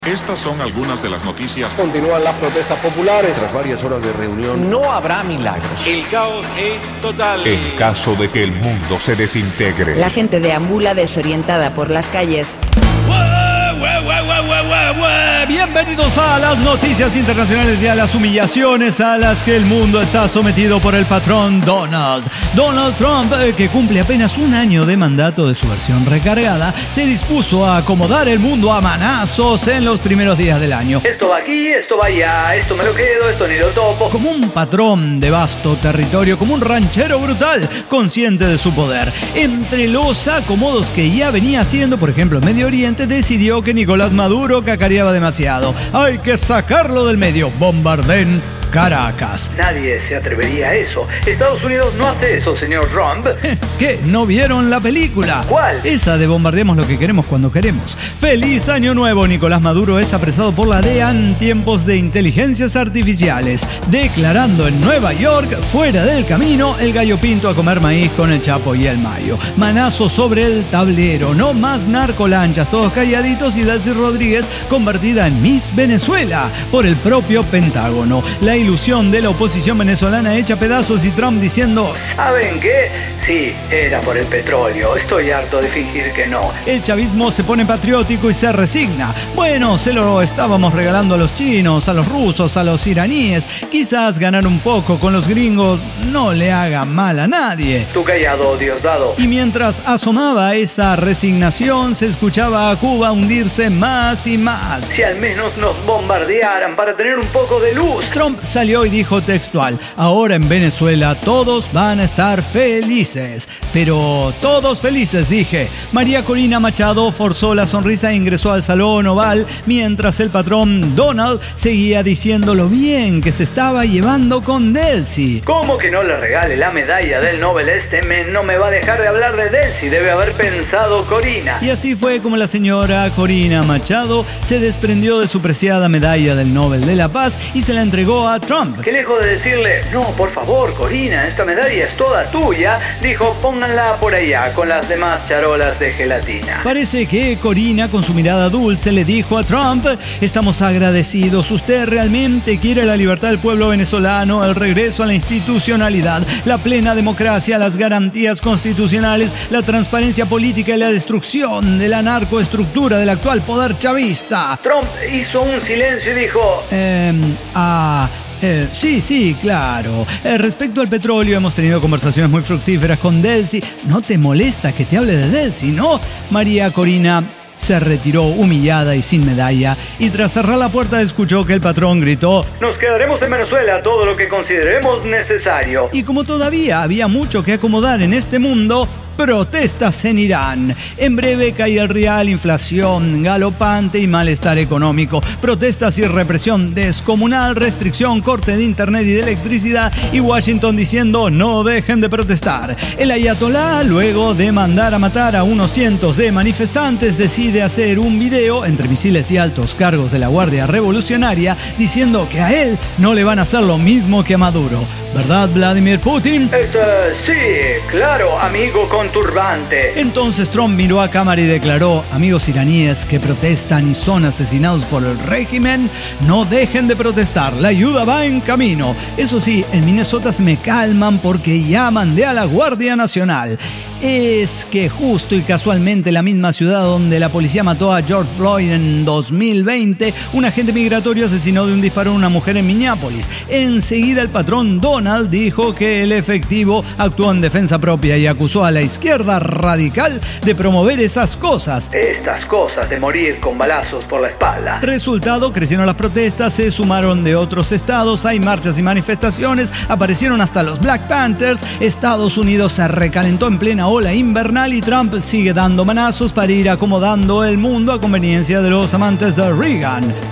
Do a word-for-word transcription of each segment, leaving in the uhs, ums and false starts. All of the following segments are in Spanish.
Estas son algunas de las noticias. Continúan las protestas populares. Tras varias horas de reunión, no habrá milagros. El caos es total. En caso de que el mundo se desintegre. La gente deambula desorientada por las calles. Bienvenidos a las noticias internacionales y a las humillaciones a las que el mundo está sometido por el patrón Donald. Donald Trump, que cumple apenas un año de mandato de su versión recargada, se dispuso a acomodar el mundo a manazos en los primeros días del año. Esto va aquí, esto va allá, esto me lo quedo, esto ni lo topo. Como un patrón de vasto territorio, como un ranchero brutal, consciente de su poder. Entre los acomodos que ya venía haciendo, por ejemplo, en Medio Oriente, decidió que Nicolás Maduro cacareaba demasiado. Hay que sacarlo del medio. Bombardeen Caracas. Nadie se atrevería a eso. Estados Unidos no hace eso, señor Trump. ¿Qué? ¿No vieron la película? ¿Cuál? Esa de bombardeemos lo que queremos cuando queremos. ¡Feliz Año Nuevo! Nicolás Maduro es apresado por la D E A en tiempos de inteligencias artificiales, declarando en Nueva York, fuera del camino, el gallo pinto a comer maíz con el Chapo y el Mayo. Manazo sobre el tablero, no más narcolanchas, todos calladitos, y Delcy Rodríguez convertida en Miss Venezuela por el propio Pentágono. La ilusión de la oposición venezolana hecha pedazos y Trump diciendo: ¿saben qué? Sí, era por el petróleo. Estoy harto de fingir que no. El chavismo se pone patriótico y se resigna. Bueno, se lo estábamos regalando a los chinos, a los rusos, a los iraníes. Quizás ganar un poco con los gringos no le haga mal a nadie. Tú callado, Diosdado. Y mientras asomaba esa resignación, se escuchaba a Cuba hundirse más y más. Si al menos nos bombardearan para tener un poco de luz. Trump salió y dijo textual: ahora en Venezuela todos van a estar felices. Pero todos felices, dije. María Corina Machado forzó la sonrisa e ingresó al salón oval mientras el patrón Donald seguía diciendo lo bien que se estaba llevando con Delcy. ¿Cómo que no le regale la medalla del Nobel? Este men no me va a dejar de hablar de Delcy, debe haber pensado Corina. Y así fue como la señora Corina Machado se desprendió de su preciada medalla del Nobel de la Paz y se la entregó a Trump. Que lejos de decirle: no, por favor, Corina, esta medalla es toda tuya, dijo: pónganla por allá con las demás charolas de gelatina. Parece que Corina, con su mirada dulce, le dijo a Trump: estamos agradecidos, usted realmente quiere la libertad del pueblo venezolano, el regreso a la institucionalidad, la plena democracia, las garantías constitucionales, la transparencia política y la destrucción de la narcoestructura del actual poder chavista. Trump hizo un silencio y dijo: Eh, ah... Eh, sí, sí, claro. Eh, respecto al petróleo, hemos tenido conversaciones muy fructíferas con Delcy. ¿No te molesta que te hable de Delcy, no? María Corina se retiró humillada y sin medalla, y tras cerrar la puerta escuchó que el patrón gritó: nos quedaremos en Venezuela todo lo que consideremos necesario. Y como todavía había mucho que acomodar en este mundo, protestas en Irán. En breve cae el rial, inflación galopante y malestar económico. Protestas y represión descomunal, restricción, corte de internet y de electricidad, y Washington diciendo: no dejen de protestar. El ayatolá, luego de mandar a matar a unos cientos de manifestantes, decide hacer un video entre misiles y altos cargos de la Guardia Revolucionaria diciendo que a él no le van a hacer lo mismo que a Maduro. ¿Verdad, Vladimir Putin? Este, sí, claro, amigo con turbante. Entonces Trump miró a cámara y declaró: amigos iraníes que protestan y son asesinados por el régimen, no dejen de protestar, la ayuda va en camino. Eso sí, en Minnesota se me calman porque ya mandé a la Guardia Nacional. Es que justo y casualmente la misma ciudad donde la policía mató a George Floyd en dos mil veinte, un agente migratorio asesinó de un disparo a una mujer en Minneapolis. Enseguida el patrón Donald dijo que el efectivo actuó en defensa propia y acusó a la izquierda radical de promover esas cosas. Estas cosas de morir con balazos por la espalda. Resultado, crecieron las protestas, se sumaron de otros estados, hay marchas y manifestaciones, aparecieron hasta los Black Panthers, Estados Unidos se recalentó en plena ola invernal y Trump sigue dando manazos para ir acomodando el mundo a conveniencia de los amantes de Reagan.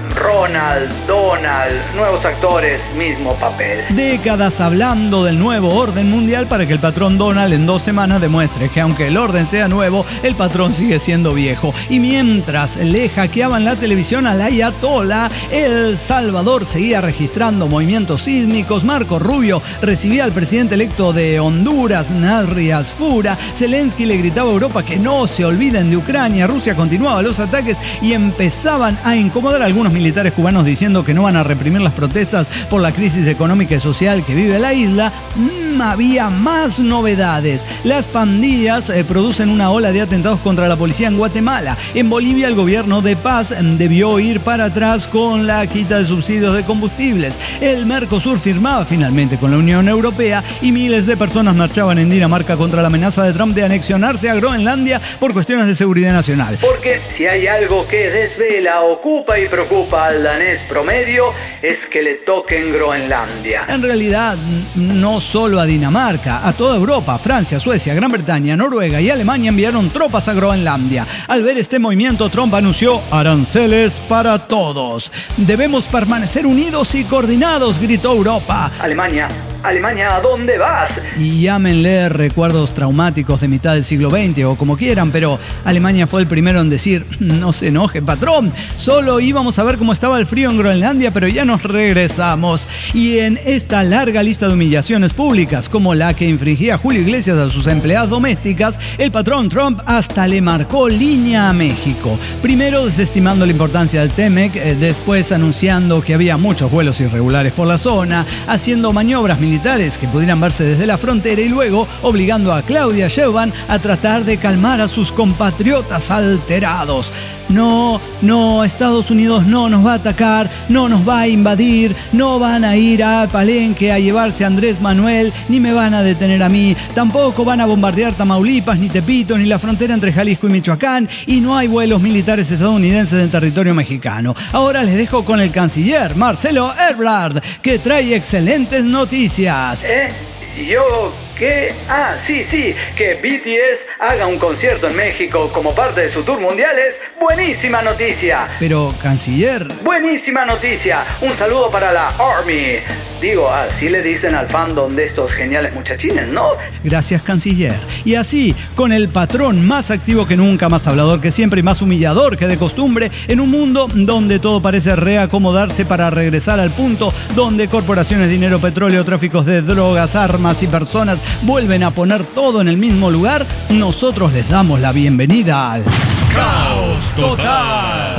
Ronald, Donald, nuevos actores, mismo papel. Décadas hablando del nuevo orden mundial para que el patrón Donald en dos semanas demuestre que aunque el orden sea nuevo, el patrón sigue siendo viejo. Y mientras le hackeaban la televisión al ayatollah, El Salvador seguía registrando movimientos sísmicos, Marco Rubio recibía al presidente electo de Honduras, Nasri Asfura, Zelensky le gritaba a Europa que no se olviden de Ucrania, Rusia continuaba los ataques y empezaban a incomodar a algunos militares cubanos diciendo que no van a reprimir las protestas por la crisis económica y social que vive la isla. Mm, había más novedades. Las pandillas eh, producen una ola de atentados contra la policía en Guatemala. En Bolivia el gobierno de Paz debió ir para atrás con la quita de subsidios de combustibles. El Mercosur firmaba finalmente con la Unión Europea y miles de personas marchaban en Dinamarca contra la amenaza de Trump de anexionarse a Groenlandia por cuestiones de seguridad nacional. Porque si hay algo que desvela, ocupa y preocupa al danés promedio, es que le toquen Groenlandia. En realidad, no solo a Dinamarca, a toda Europa, Francia, Suecia, Gran Bretaña, Noruega y Alemania enviaron tropas a Groenlandia. Al ver este movimiento, Trump anunció aranceles para todos. Debemos permanecer unidos y coordinados, gritó Europa. Alemania, Alemania, ¿a dónde vas? Y llámenle recuerdos traumáticos de mitad del siglo veinte o como quieran, pero Alemania fue el primero en decir, no se enoje, patrón, solo íbamos a ver cómo estaba el frío en Groenlandia, pero ya nos regresamos. Y en esta larga lista de humillaciones públicas, como la que infringía Julio Iglesias a sus empleadas domésticas, el patrón Trump hasta le marcó línea a México. Primero desestimando la importancia del T-MEC, eh, después anunciando que había muchos vuelos irregulares por la zona, haciendo maniobras militares militares que pudieran verse desde la frontera y luego obligando a Claudia Sheinbaum a tratar de calmar a sus compatriotas alterados. No, no, Estados Unidos no nos va a atacar, no nos va a invadir, no van a ir a Palenque a llevarse a Andrés Manuel, ni me van a detener a mí, tampoco van a bombardear Tamaulipas, ni Tepito, ni la frontera entre Jalisco y Michoacán, y no hay vuelos militares estadounidenses en territorio mexicano. Ahora les dejo con el canciller Marcelo Ebrard, que trae excelentes noticias. ¿Eh? ¿Yo qué? Ah, sí, sí, que B T S haga un concierto en México como parte de su tour mundial es buenísima noticia. Pero, canciller... Buenísima noticia. Un saludo para la Army. Digo, así le dicen al fandom de estos geniales muchachines, ¿no? Gracias, canciller. Y así, con el patrón más activo que nunca, más hablador que siempre y más humillador que de costumbre, en un mundo donde todo parece reacomodarse para regresar al punto donde corporaciones, dinero, petróleo, tráficos de drogas, armas y personas vuelven a poner todo en el mismo lugar, nosotros les damos la bienvenida al Caos Total.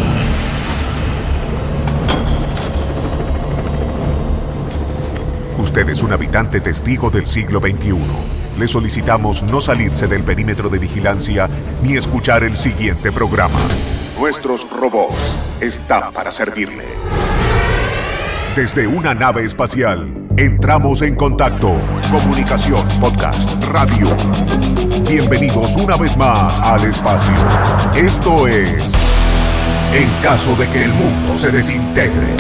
Usted es un habitante testigo del siglo veintiuno. Le solicitamos no salirse del perímetro de vigilancia ni escuchar el siguiente programa. Nuestros robots están para servirle. Desde una nave espacial, entramos en contacto. Comunicación, podcast, radio. Bienvenidos una vez más al espacio. Esto es... En caso de que el mundo se desintegre.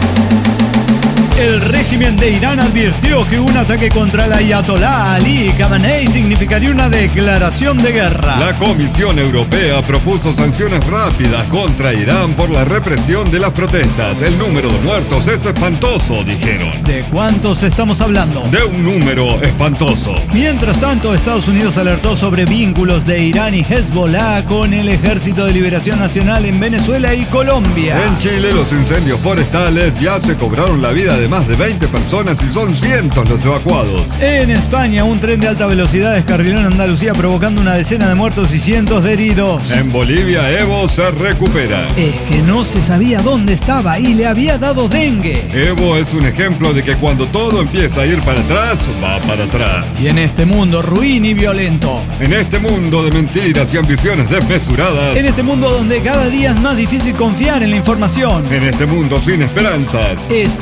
El régimen de Irán advirtió que un ataque contra el ayatolá Ali Khamenei significaría una declaración de guerra. La Comisión Europea propuso sanciones rápidas contra Irán por la represión de las protestas. El número de muertos es espantoso, dijeron. ¿De cuántos estamos hablando? De un número espantoso. Mientras tanto, Estados Unidos alertó sobre vínculos de Irán y Hezbollah con el Ejército de Liberación Nacional en Venezuela y Colombia. En Chile, los incendios forestales ya se cobraron la vida de más de veinte personas y son cientos los evacuados. En España, un tren de alta velocidad descarriló en Andalucía provocando una decena de muertos y cientos de heridos. En Bolivia, Evo se recupera. Es que no se sabía dónde estaba y le había dado dengue. Evo es un ejemplo de que cuando todo empieza a ir para atrás, va para atrás. Y en este mundo ruin y violento, en este mundo de mentiras y ambiciones desmesuradas, en este mundo donde cada día es más difícil confiar en la información, en este mundo sin esperanzas, están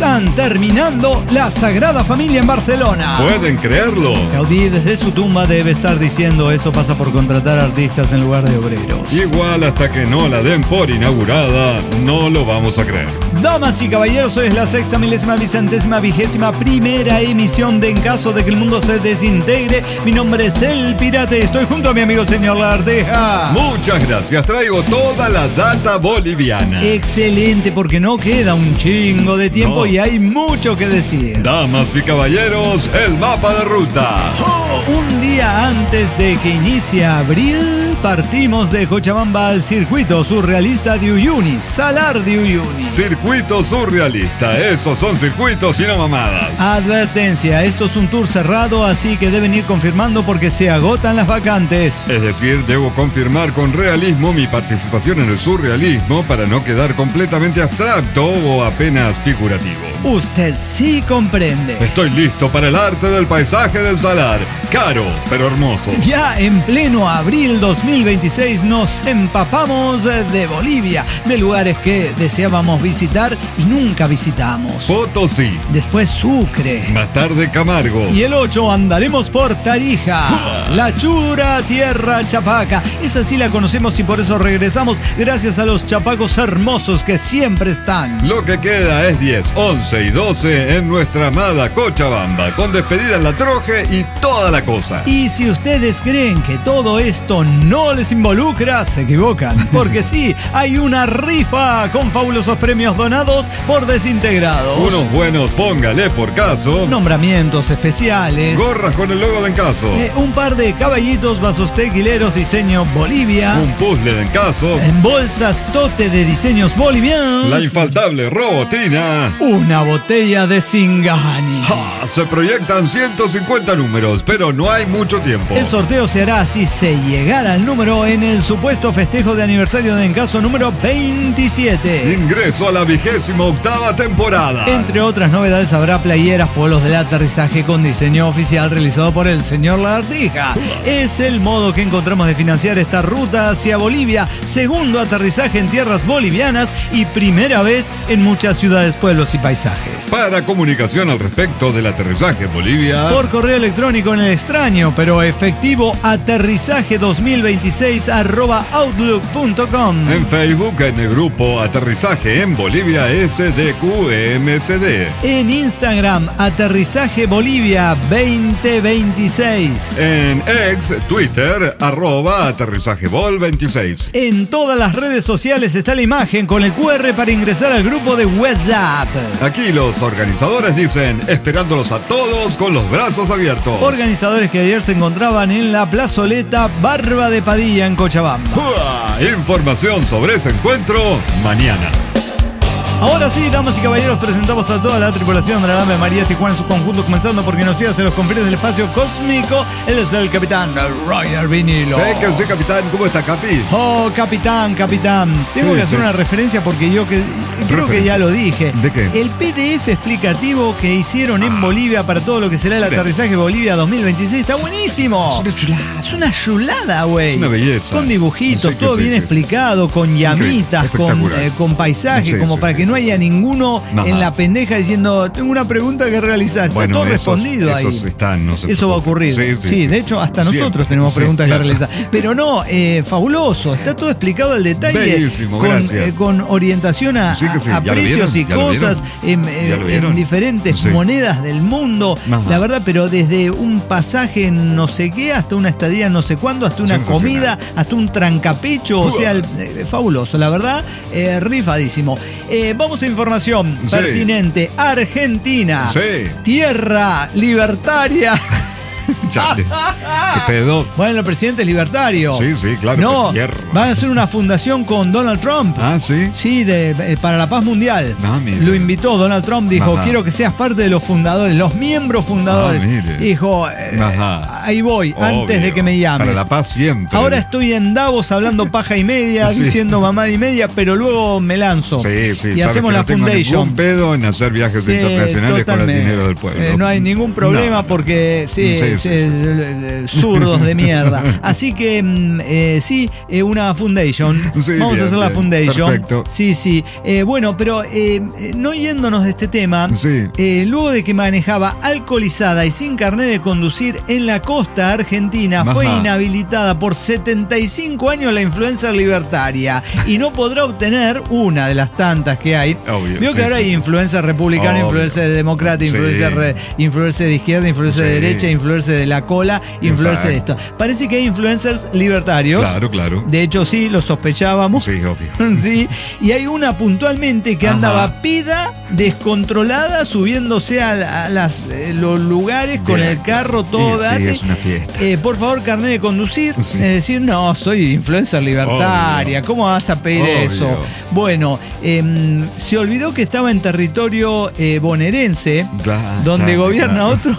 terminando la Sagrada Familia en Barcelona. ¿Pueden creerlo? Gaudí desde su tumba debe estar diciendo eso pasa por contratar artistas en lugar de obreros. Igual hasta que no la den por inaugurada, no lo vamos a creer. Damas y caballeros, hoy es la sexta, milésima, vicentésima, vigésima primera emisión de En Caso de que el Mundo se Desintegre. Mi nombre es El Pirate, estoy junto a mi amigo señor Lardeja. Muchas gracias, traigo toda la data boliviana. Excelente, porque no queda un chingo de tiempo no. y hay mucho que decir. Damas y caballeros, el mapa de ruta. Oh, un día antes de que inicie abril, partimos de Cochabamba al circuito surrealista de Uyuni, Salar de Uyuni. Circuito surrealista, esos son circuitos y no mamadas. Advertencia, esto es un tour cerrado, así que deben ir confirmando porque se agotan las vacantes. Es decir, debo confirmar con realismo mi participación en el surrealismo para no quedar completamente abstracto o apenas figurativo. Usted sí comprende. Estoy listo para el arte del paisaje del Salar. Caro, pero hermoso. Ya en pleno abril dos mil veintiséis nos empapamos de Bolivia, de lugares que deseábamos visitar y nunca visitamos. Potosí. Después Sucre. Más tarde Camargo. Y el ocho andaremos por Tarija. La Chura, tierra chapaca. Esa sí la conocemos y por eso regresamos gracias a los chapacos hermosos que siempre están. Lo que queda es diez, once y doce en nuestra amada Cochabamba, con despedida en la Troje y toda la cosa. Y si ustedes creen que todo esto no les involucra, se equivocan, porque sí, hay una rifa con fabulosos premios donados por Desintegrados. Unos buenos, póngale por caso. Nombramientos especiales. Gorras con el logo de En Caso. Eh, un par de caballitos, vasos tequileros, diseño Bolivia. Un puzzle de En Caso. En bolsas tote de diseños bolivianos. La infaltable robotina. Una botella de Singani. Ja, se proyectan ciento cincuenta números, pero no hay mucho tiempo. El sorteo se hará si se llegara al número en el supuesto festejo de aniversario de En Caso número veintisiete. Ingreso a la vigésima octava temporada. Entre otras novedades habrá playeras, polos del aterrizaje con diseño oficial realizado por el señor Lardeja. Es el modo que encontramos de financiar esta ruta hacia Bolivia. Segundo aterrizaje en tierras bolivianas y primera vez en muchas ciudades, pueblos y paisajes. Para comunicación al respecto del aterrizaje en Bolivia, por correo electrónico en el extraño pero efectivo aterrizaje dos mil veintiséis arroba outlook punto com. En Facebook en el grupo Aterrizaje en Bolivia S D Q M S D. En Instagram Aterrizaje Bolivia veinte veintiséis. En ex Twitter arroba aterrizajebol veintiséis. En todas las redes sociales está la imagen con el Q R para ingresar al grupo de WhatsApp. Aquí los organizadores dicen, esperándolos a todos con los brazos abiertos. Organizadores que ayer se encontraban en la plazoleta Barba de Padilla en Cochabamba. ¡Uah! Información sobre ese encuentro mañana. Ahora sí, damas y caballeros, presentamos a toda la tripulación de la nave María Tijuana en su conjunto, comenzando porque nos sigue hacia los confines del espacio cósmico. Él es el capitán Roger Vinilo. Sí, que sí, capitán. ¿Cómo está, Capi? Oh, capitán, capitán. Tengo sí, que hacer sí. una referencia porque yo que creo que ya lo dije. ¿De qué? El P D F explicativo que hicieron en Bolivia para todo lo que será el sí. aterrizaje Bolivia dos mil veintiséis está buenísimo. Es una chulada. Es una chulada, güey. Es una belleza. Con dibujitos, Sí, todo sí, bien sí, explicado, con llamitas, con, eh, con paisaje, Sí, como sí, para sí, que no sí. haya ninguno Ajá. en la pendeja diciendo, tengo una pregunta que realizar. Está Bueno, todo esos- respondido ahí. esos están, no se Eso va a ocurrir. preocupen. Sí, Sí, sí, sí, de sí. hecho, hasta Siempre. nosotros tenemos Sí, preguntas claro. que realizar. Pero no, eh, fabuloso. Está todo explicado al detalle. Bellísimo, con, gracias. eh, con orientación a, Sí que sí, a ¿ya lo precios vieron? y ¿Ya lo cosas en, ¿Ya eh, lo en vieron? diferentes Sí. monedas del mundo. Ajá. La verdad, pero desde un pasaje en no sé qué, hasta una estadía en no sé cuándo, hasta una Sensacional. comida, hasta un trancapecho. O sea, el- eh, fabuloso. La verdad, eh, rifadísimo. Eh, vamos a información Sí. pertinente. Argentina. Sí. Tierra libertaria. Chale. ¿Qué pedo? Bueno, el presidente es libertario. Sí, sí, claro. No, qué tierra. van a hacer una fundación con Donald Trump. Ah, sí. Sí, de, eh, para la paz mundial. Ah, mire. Lo invitó Donald Trump, dijo, Ajá. quiero que seas parte de los fundadores, los miembros fundadores. Ah, mire. Dijo, eh, Ajá. ahí voy, antes Obvio. de que me llames. Para la paz siempre. Ahora estoy en Davos hablando paja y media, Sí. diciendo mamá y media, pero luego me lanzo. Sí, sí. Y sabes hacemos que la no tengo foundation. ningún pedo en hacer viajes Sí, internacionales con el totalmente. dinero del pueblo. Eh, no hay ningún problema No, no. porque sí, Sí, sí, sí, eh, zurdos de mierda. Así que, eh, sí, eh, una foundation. Sí, Vamos bien, a hacer la bien. foundation. Perfecto. Sí, sí. Eh, bueno, pero eh, no yéndonos de este tema, Sí. eh, luego de que manejaba alcoholizada y sin carnet de conducir en la costa argentina, Ajá. fue inhabilitada por setenta y cinco años la influencer libertaria y no podrá obtener una de las tantas que hay. Obvio, Vio sí, que ahora sí, hay sí. influencer republicano, Obvio. influencer demócrata, Sí. influencer, re- influencer de izquierda, influencer de Sí. derecha, influencer de la cola, influencer de esto. Parece que hay influencers libertarios. Claro, claro. De hecho, sí, lo sospechábamos. Sí, obvio. Sí, y hay una puntualmente que Ajá. andaba pida, descontrolada, subiéndose a, a las, eh, los lugares con Bien, el carro, claro. todo. Sí, sí, hace, es una fiesta. eh, por favor, carnet de conducir. Sí. Es decir, no, soy influencer libertaria. Obvio. ¿Cómo vas a pedir Obvio. eso? Bueno, em, se olvidó que estaba en territorio eh, bonaerense, Claro, donde claro, gobierna claro. otro.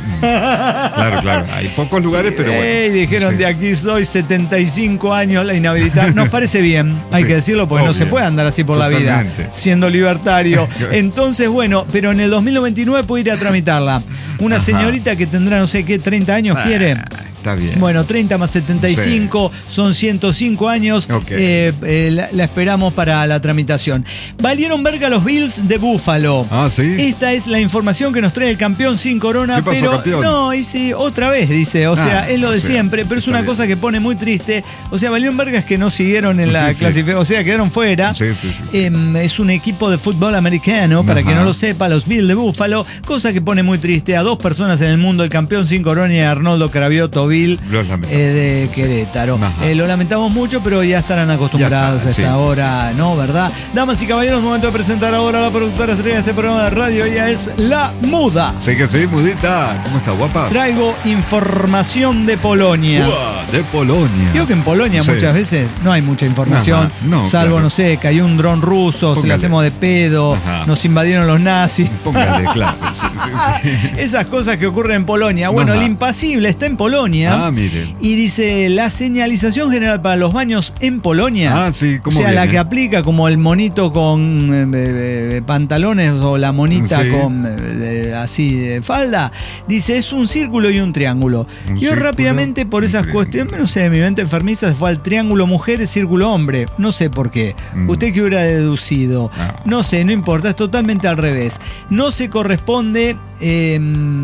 Claro, claro. Hay pocos lugares, pero bueno. Ey, dijeron Sí. de aquí soy setenta y cinco años la inhabilidad. Nos parece bien, hay Sí, que decirlo, porque no obvio. se puede andar así por la vida, Totalmente. siendo libertario. Entonces, bueno, pero en el dos mil noventa y nueve puede ir a tramitarla. Una Ajá. señorita que tendrá, no sé qué, treinta años Ah, quiere. Está bien. Bueno, treinta más setenta y cinco son ciento cinco años. Ok. Eh, eh, la, la esperamos para la tramitación. Valieron verga los Bills de Buffalo. Ah, sí. Esta es la información que nos trae el campeón sin corona, ¿Qué pasó, pero campeón? no, y sí, otra vez dice, o sea, Ah, es lo de o sea, siempre, pero es está una bien. cosa que pone muy triste. O sea, valieron vergas que no siguieron en la Sí, sí. clasificación, o sea, quedaron fuera. Sí, sí, sí, sí. Em, es un equipo de fútbol americano, para Ajá. que no lo sepa, los Bills de Buffalo, cosa que pone muy triste a dos personas en el mundo, el campeón sin corona y Arnoldo Cravioto Bill. Los lamentamos. Eh, de Querétaro. Ajá. Eh, lo lamentamos mucho, pero ya estarán acostumbrados Ya está, a esta sí, sí, hora, ¿no? ¿Verdad? Damas y caballeros, momento de presentar ahora a la productora estrella de este programa de radio. Ella es La Muda. Sí que sí, mudita. ¿Cómo está, guapa? Traigo información de Polonia. Uah, de Polonia. Digo que en Polonia Sí. muchas veces no hay mucha información, Ajá, no, salvo, claro. no sé, cayó un dron ruso, se Póngale. la hacemos de pedo, Ajá. nos invadieron los nazis. Póngale, claro. Sí, sí, sí. Esas cosas que ocurren en Polonia. Bueno, Ajá. el impasible está en Polonia. Ah, miren. Y dice, la señalización general para los baños en Polonia. Ah, sí, O ¿cómo sea, la viene? que aplica como el monito con eh, eh, eh, pantalones o la monita Sí. con eh, eh, así de falda. Dice, es un círculo y un triángulo. Un Yo círculo, rápidamente por un esas triángulo. cuestiones, no sé, mi mente enfermiza se fue al triángulo mujeres, círculo hombre. No sé por qué. Mm. ¿Usted qué hubiera deducido? Ah. No sé, no importa, es totalmente al revés. No se corresponde eh,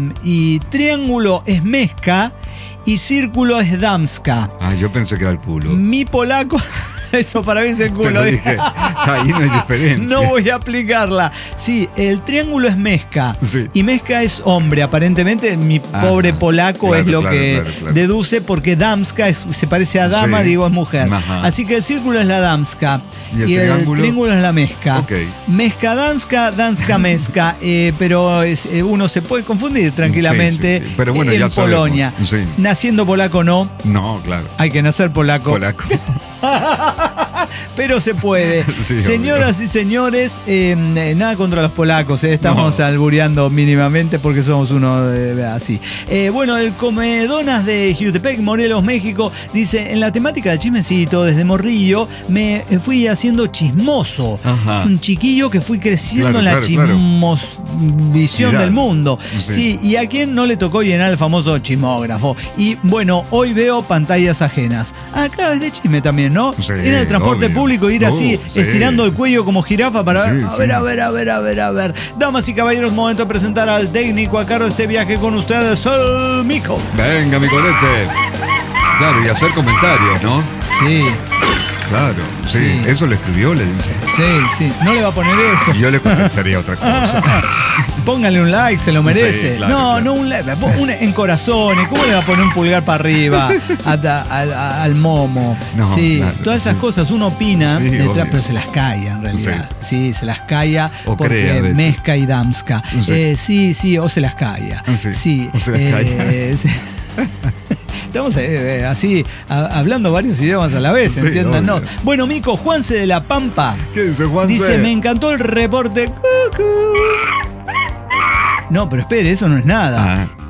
y triángulo es mezca y círculo es damska. Ah, yo pensé que era el culo. Mi polaco, eso para mí es el culo. Pero dije, ahí no hay diferencia. No voy a aplicarla. Sí, el triángulo es mezca. Sí. Y mezca es hombre. Aparentemente, mi Ah, pobre polaco claro, es lo claro, que claro, claro. deduce, porque damska es- se parece a dama, Sí. digo es mujer. Ajá. Así que el círculo es la damska. ¿Y el triángulo? es la mezca. Ok. Mezca danska, danska mezca. Eh, pero es- eh, uno se puede confundir tranquilamente Sí, sí, sí. Pero bueno, en ya sabemos. Polonia. Sí. Naciendo polaco no. No, claro. Hay que nacer polaco. Polaco. Pero se puede. Sí, Señoras y señores, eh, eh, nada contra los polacos, eh, estamos No. albureando mínimamente porque somos uno eh, así. Eh, bueno, el Comedonas de Jutepec, Morelos, México, dice, en la temática del chismecito, desde morrillo, me fui haciendo chismoso. Ajá. Un chiquillo que fui creciendo Claro, en la claro, claro. chismosvisión Mirá. del mundo. Sí. Sí, y a quién no le tocó llenar el famoso chismógrafo. Y bueno, hoy veo pantallas ajenas. Ah, claro, es de chisme también, ¿no? Sí, Ir en el transporte obvio. público, ir Uh, así, sí. estirando el cuello como jirafa para ver, Sí, a sí. ver, a ver, a ver, a ver, a ver. Damas y caballeros, momento de presentar al técnico a cargo de este viaje con ustedes, el Mico. Venga, mi colete. Claro, y hacer comentarios, ¿no? Sí, Claro, sí. Sí. Eso lo escribió, le dice. sí, sí. No le va a poner eso. Y yo le contestaría otra cosa. Póngale un like, se lo merece. Sí, claro, no, claro. no un like, pon un- en corazones. ¿Cómo le va a poner un pulgar para arriba a- a- a- al momo? No, sí, claro, todas esas sí. cosas uno opina, Sí, detrás, obvio. pero se las calla en realidad. Sí, se las calla O porque cree a veces. mezca y damska. Sí. Eh, sí, sí, o se las calla. Sí, Sí, o se las eh, calla. sí. Estamos eh, eh, así a- hablando varios idiomas a la vez, Sí, entiéndanos. obvio. Bueno, Mico, Juanse de la Pampa. ¿Qué dice Juan? Dice, me encantó el reporte. Cucú. No, pero espere, eso no es nada. Ah.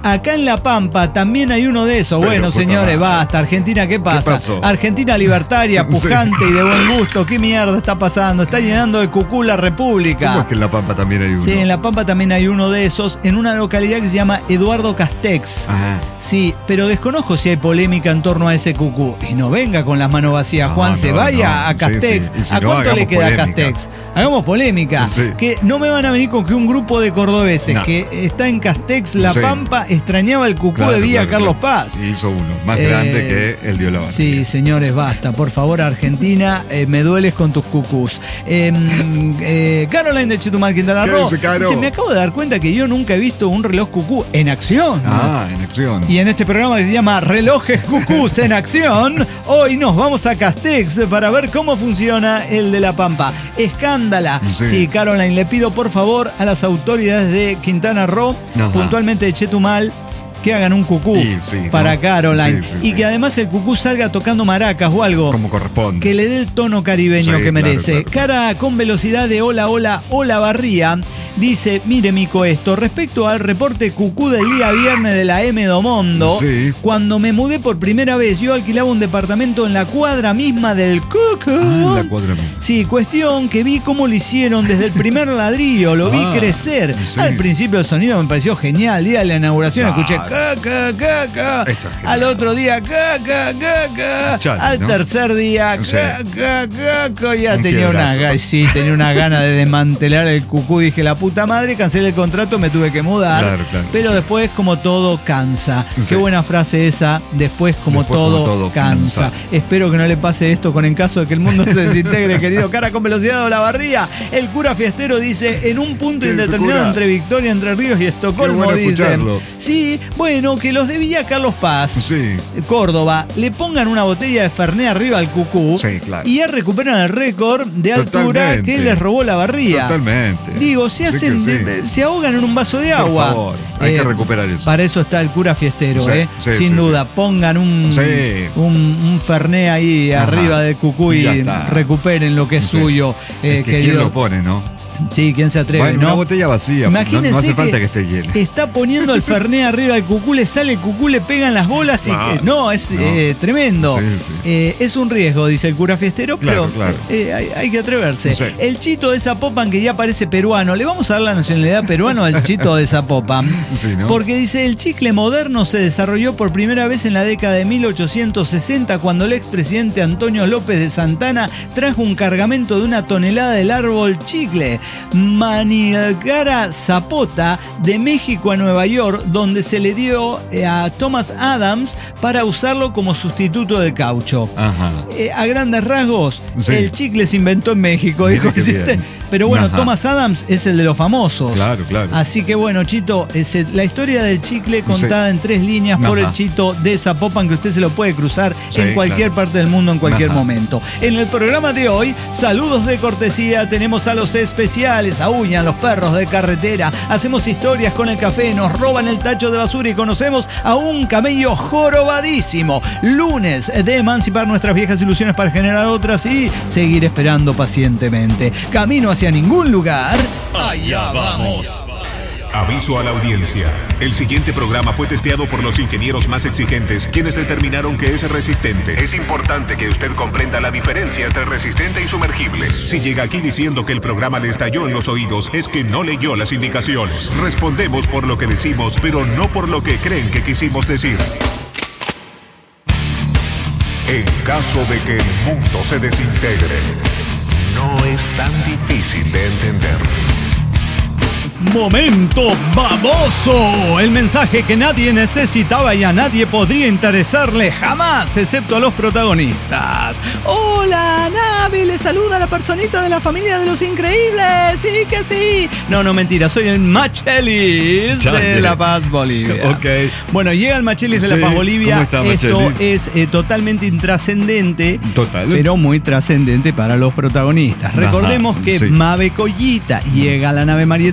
acá en La Pampa también hay uno de esos. Pero, bueno, señores, madre. basta. Argentina, ¿qué pasa? ¿Qué pasó? Argentina libertaria, pujante Sí. y de buen gusto. ¿Qué mierda está pasando? Está llenando de cucú la República. ¿Cómo es que en La Pampa también hay uno? Sí, en La Pampa también hay uno de esos, en una localidad que se llama Eduardo Castex. Ajá. Sí, pero desconozco si hay polémica en torno a ese cucú. Y no venga con las manos vacías, No, Juan, no, se vaya no. a Castex. Sí, sí. Y si ¿A no, cuánto le hagamos queda a polémica. Castex? Hagamos polémica. Sí. Que no me van a venir con que un grupo de cordobeses No. que está en Castex, La Sí. Pampa, extrañaba el cucú Claro, de Villa claro, Carlos claro. Paz. Y hizo uno, más Eh, grande que el dio la banda. Sí, señores, basta. Por favor, Argentina, eh, me dueles con tus cucús. Eh, eh, Caroline de Chetumal, Quintana ¿Qué Roo. dice, Caro? Dice, me acabo de dar cuenta que yo nunca he visto un reloj cucú en acción. Ah, en acción. Y en este programa que se llama Relojes Cucús en Acción, hoy nos vamos a Castex para ver cómo funciona el de La Pampa. Escándala. Sí. Sí, Caroline, le pido por favor a las autoridades de Quintana Roo, Ajá. puntualmente de Chetumal, que hagan un cucú Sí, sí, para ¿no? Caroline. Sí, sí, y sí. que además el cucú salga tocando maracas o algo. Como corresponde. Que le dé el tono caribeño Sí, que claro, merece. claro. Cara con velocidad de hola, hola, hola Barría. Dice, mire Mico esto, respecto al reporte cucú del día viernes de la M Domondo, Sí. cuando me mudé por primera vez, yo alquilaba un departamento en la cuadra misma del cucú. Ah, en la cuadra misma. Sí, cuestión que vi cómo lo hicieron desde el primer ladrillo, lo vi Ah, crecer. sí. Al principio el sonido me pareció genial, el día de la inauguración Claro. escuché ca, ca, ca, ca. Esto es genial. Al otro día ca, ca, ca, ca. Chale, Al ¿no? tercer día Sí. ca, ca, ca, ca. Ya Un tenía una, piedrazo. ga- sí, tenía una gana de desmantelar el cucú, dije la puta madre, cancelé el contrato, me tuve que mudar. Claro, claro, pero sí. después como todo cansa. Sí. Qué buena frase esa, después como, Después todo, como todo cansa. cansa. Espero que no le pase esto con en caso de que el mundo se desintegre, querido. Cara con velocidad de la barría. El cura fiestero dice, en un punto ¿Qué dice, indeterminado cura? entre Victoria, Entre Ríos y Estocolmo, Qué bueno dice. escucharlo. Sí, bueno, que los de Villa Carlos Paz, Sí. Córdoba, le pongan una botella de Fernet arriba al cucú. Sí, claro. Y ya recuperan el récord de altura Totalmente. que les robó la barría. Totalmente. Digo, se Sí hacen, que sí. eh, se ahogan en un vaso de Por agua. favor, hay que recuperar eso. Para eso está el cura fiestero, Sí, ¿eh? sí, Sin sí, duda, pongan un, Sí. un, un Fernet ahí Ajá. arriba del cucú Y y ya está. recuperen lo que es Sí. suyo, eh, Es que querido. ¿quién lo pone, no? Sí, ¿quién se atreve, Bueno, no? una botella vacía. No, Imagínense no hace falta que, esté llena. está poniendo el Fernet arriba del cucú, le sale el cucú, le pegan las bolas y... Ah, que- no, es no. eh, tremendo. Sí, sí. Eh, es un riesgo, dice el cura fiestero, Claro, pero claro. eh, hay, hay que atreverse. Sí. El chito de Zapopan, que ya parece peruano, ¿le vamos a dar la nacionalidad peruana al chito de Zapopan? Sí, ¿no? Porque dice, el chicle moderno se desarrolló por primera vez en la década de mil ochocientos sesenta, cuando el expresidente Antonio López de Santana trajo un cargamento de una tonelada del árbol chicle, Manicara Zapota, de México a Nueva York, donde se le dio eh, a Thomas Adams para usarlo como sustituto del caucho. Ajá. Eh, a grandes rasgos, Sí. el chicle se inventó en México, Mire dijo qué el bien. chiste. Pero bueno, Ajá. Thomas Adams es el de los famosos. Claro, claro. Así que bueno, Chito, ese- la historia del chicle contada Sí. en tres líneas por Ajá. el Chito de Zapopan, que usted se lo puede cruzar Sí, en cualquier claro. parte del mundo, en cualquier Ajá. momento. En el programa de hoy, saludos de cortesía, tenemos a los especiales, aúllan los perros de carretera, hacemos historias con el café, nos roban el tacho de basura y conocemos a un camello jorobadísimo. Lunes de emancipar nuestras viejas ilusiones para generar otras y seguir esperando pacientemente. Camino hacia ningún lugar. Allá vamos. Aviso a la audiencia. El siguiente programa fue testeado por los ingenieros más exigentes, quienes determinaron que es resistente. Es importante que usted comprenda la diferencia entre resistente y sumergible. Si llega aquí diciendo que el programa le estalló en los oídos, es que no leyó las indicaciones. Respondemos por lo que decimos, pero no por lo que creen que quisimos decir. En caso de que el mundo se desintegre, no es tan difícil de entender. Momento baboso, el mensaje que nadie necesitaba y a nadie podría interesarle jamás, excepto a los protagonistas. Hola, Navi, le saluda la personita de la familia de los increíbles, sí que sí. No, no, mentira, soy el Machelis Chale. de La Paz, Bolivia. Ok. Bueno, llega el Machelis de Sí, La Paz, Bolivia. ¿cómo está, Esto Machelis? es eh, totalmente intrascendente, Total. pero muy trascendente para los protagonistas. Ajá, Recordemos que sí. Mabe Collita llega a la nave María Tijuana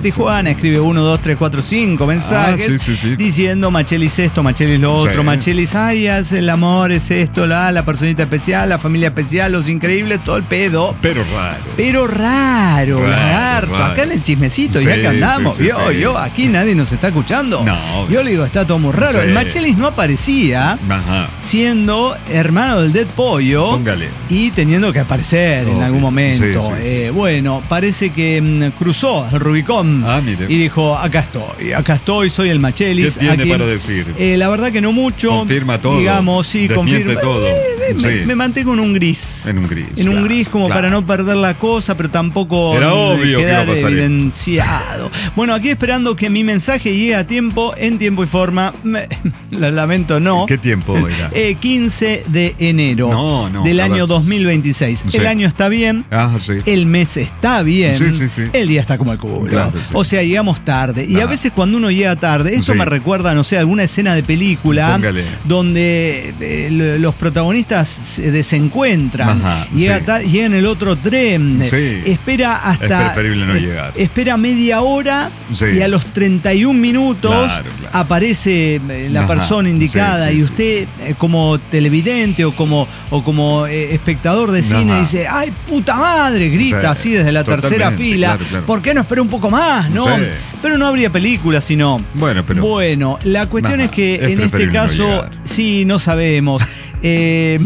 semana escribe uno, dos, tres, cuatro, cinco mensajes Ah, sí, sí, sí. diciendo Machelis esto, Machelis lo otro, Sí. Machelis, ay, es el amor, es esto, la, la personita especial, la familia especial, los increíbles, todo el pedo. Pero raro. Pero raro, Raro, lagarto. raro. Acá en el chismecito, Sí, ya que andamos, sí, sí, yo, sí. yo, aquí nadie nos está escuchando. No, obvio. Yo le digo, está todo muy raro. Sí. El Machelis no aparecía Ajá. siendo hermano del Dead Pollo. Póngale. Y teniendo que aparecer en Obvio. algún momento. Sí, sí, sí. Eh, bueno, parece que mm, cruzó el Rubicón Ah, mire. y dijo, acá estoy, acá estoy, soy el Machelis. ¿Qué tiene aquí". para decir? Eh, la verdad que no mucho. Confirma todo. Digamos, sí, Desmiente confirma. todo. Eh, eh, me, Sí. me mantengo en un gris. En un gris. En un claro, gris como claro. para no perder la cosa, pero tampoco Era mm, obvio que iba a quedar pasar evidenciado. Bueno, aquí esperando que mi mensaje llegue a tiempo, en tiempo y forma. Me- la lamento, no. ¿Qué tiempo era? Eh, quince de enero No, no, del jamás. año dos mil veintiséis. Sí. El año está bien. Ah, sí. El mes está bien. Sí, sí, sí. El día está como el culo. Claro, sí. O sea, llegamos tarde. Y a Ajá. veces cuando uno llega tarde, esto Sí. me recuerda, no sé, alguna escena de película Póngale. donde eh, lo- los protagonistas se desencuentran. Ajá, Llega, sí. tar- llega en el otro tren. Sí. Espera hasta. Es preferible no eh, llegar. Espera media hora Sí. y a los treinta y un minutos Claro, claro. aparece eh, la Ajá, persona indicada sí, sí, y sí. usted eh, como televidente o como, o como eh, espectador de cine Ajá. dice, ¡ay, puta madre! Grita Sí, así desde la tercera totalmente, fila. claro, claro. ¿Por qué no esperé un poco más? No, Sí. pero no habría película sino. Bueno, pero. Bueno, la cuestión Ajá, es que es en este preferible no caso, llegar. sí, no sabemos. Eh,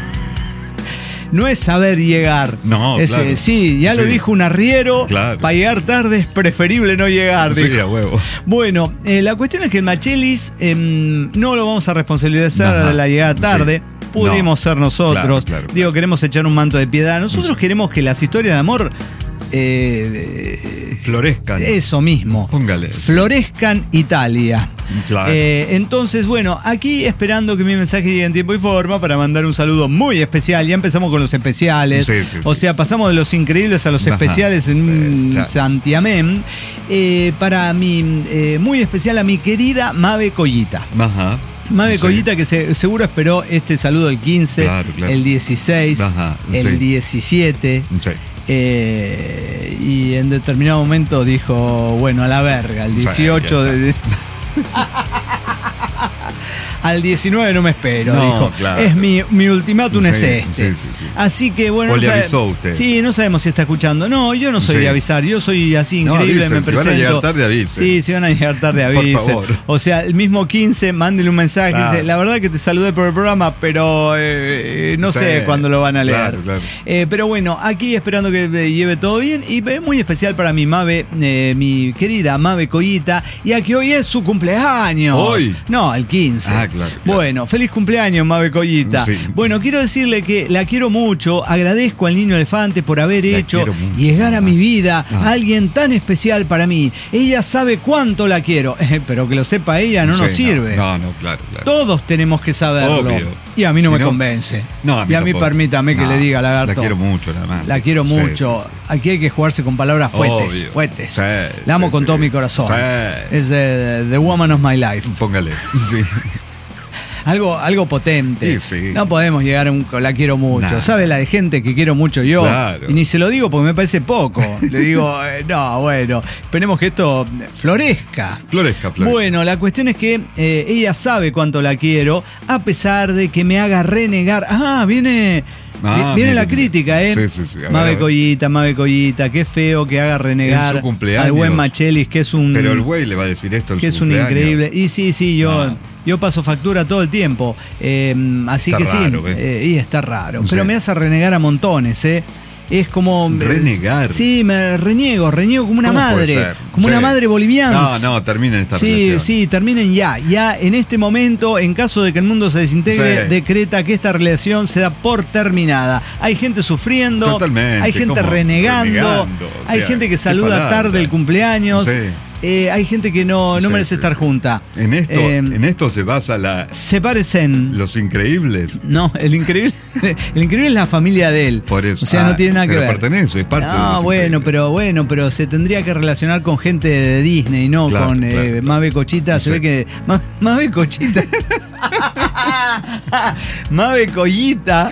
no es saber llegar. No, Es, claro. eh, sí, ya lo Sí. dijo un arriero. Claro. Para llegar tarde es preferible no llegar. Sí, dijo. a huevo. Bueno, eh, la cuestión es que el Machelis em, no lo vamos a responsabilizar Ajá, de la llegada tarde. sí. Pudimos No. ser nosotros. Claro, claro, Digo, claro. queremos echar un manto de piedad. Nosotros queremos que las historias de amor. eh, eh, Florezcan. Eso mismo. Póngale. Florezcan Italia. Claro. Eh, entonces, bueno, aquí esperando que mi mensaje llegue en tiempo y forma para mandar un saludo muy especial. Ya empezamos con los especiales. Sí, sí, o sí. sea, pasamos de los increíbles a los Ajá. especiales en un Eh, claro. santiamén. Eh, para mi, eh, muy especial a mi querida Mabe Collita. Ajá. Mabe Sí. Collita que se- seguro esperó este saludo el quince, Claro, claro. el dieciséis, Ajá, el sí. diecisiete. Sí. Eh, y en determinado momento dijo, bueno, a la verga, el Sí, dieciocho ya de... Al diecinueve no me espero, No, dijo. claro. Es mi, mi ultimátum Sí, es este. sí, sí, sí. Así que bueno. O no le sabe- avisó usted. Sí, no sabemos si está escuchando. No, yo no soy Sí. de avisar, yo soy así No, increíble, avisen, me si van a presento. llegar tarde, avisen. Sí, si van a llegar tarde, Por avisen. favor. O sea, el mismo quince, mándele un mensaje, Claro. dice, la verdad que te saludé por el programa, pero eh, no Sí, sé cuándo lo van a leer. claro, claro. Eh, pero bueno, aquí esperando que eh, lleve todo bien y eh, muy especial para mi Mabe, eh, mi querida Mabe Collita, y a que hoy es su cumpleaños. ¿Hoy? No, el quince. Ah, claro, claro. Bueno, feliz cumpleaños, Mabe Collita. Sí. Bueno, quiero decirle que la quiero mucho, agradezco al Niño Elefante por haber La hecho quiero mucho, llegar a nada mi más. vida Ah. a alguien tan especial para mí. Ella sabe cuánto la quiero, pero que lo sepa ella no Sí, nos sirve. No, no, claro, claro. Todos tenemos que saberlo. Obvio. Y a mí no Si me no- convence. No, a mí y a mí tampoco. permítame que No, le diga, lagarto. La quiero mucho, nada más. La quiero Sí, mucho. sí, sí. Aquí hay que jugarse con palabras fuertes. Obvio. Fuertes. Sí, la amo sí, con sí. todo mi corazón. Sí. Es the, the woman of my life. Póngale. Sí. Algo, algo potente. Sí, sí. No podemos llegar a un la quiero mucho. Nah. ¿Sabe la de gente que quiero mucho yo? Claro. Y ni se lo digo porque me parece poco. Le digo, eh, no, bueno, esperemos que esto florezca. Florezca, florezca. Bueno, la cuestión es que eh, ella sabe cuánto la quiero, a pesar de que me haga renegar. Ah, viene. Ah, vi- viene mire, la mire. crítica, ¿eh? Sí, sí, sí. A ver, a Mabe ver. Collita, Mabe Collita, qué feo que haga renegar En su cumpleaños. al buen Machelis, que es un. Pero el güey le va a decir esto al que es un cumpleaños. increíble. Y sí, sí, yo, Ah. yo paso factura todo el tiempo. Eh, así Está que raro, sí. ¿eh? eh, y está raro. Sí. Pero me hace renegar a montones, ¿eh? Es como. Renegar. Sí, me reniego, reniego como una ¿Cómo puede madre. ser? Como Sí. una madre boliviana. No, no, terminen esta Sí, relación. sí, terminen ya. Ya en este momento, en caso de que el mundo se desintegre, Sí. decreta que esta relación se da por terminada. Hay gente sufriendo, Totalmente, hay gente ¿cómo? renegando, Renegando, o hay sea, gente que qué saluda palabra. tarde el cumpleaños, Sí. eh, hay gente que no, no Sí, merece sí, estar sí. junta. En esto, Eh, en esto se basa la, se parecen. Los Increíbles. No, el increíble, el increíble es la familia de él. Por eso. O sea, Ah, no tiene nada que pero ver. pertenece, es parte de No, Los bueno, Increíbles. pero bueno, pero se tendría que relacionar con gente de Disney, no Claro, con eh, claro, claro. Mabe Cochita. Se Sí. ve que Ma- Mabe Cochita. Mabe Collita,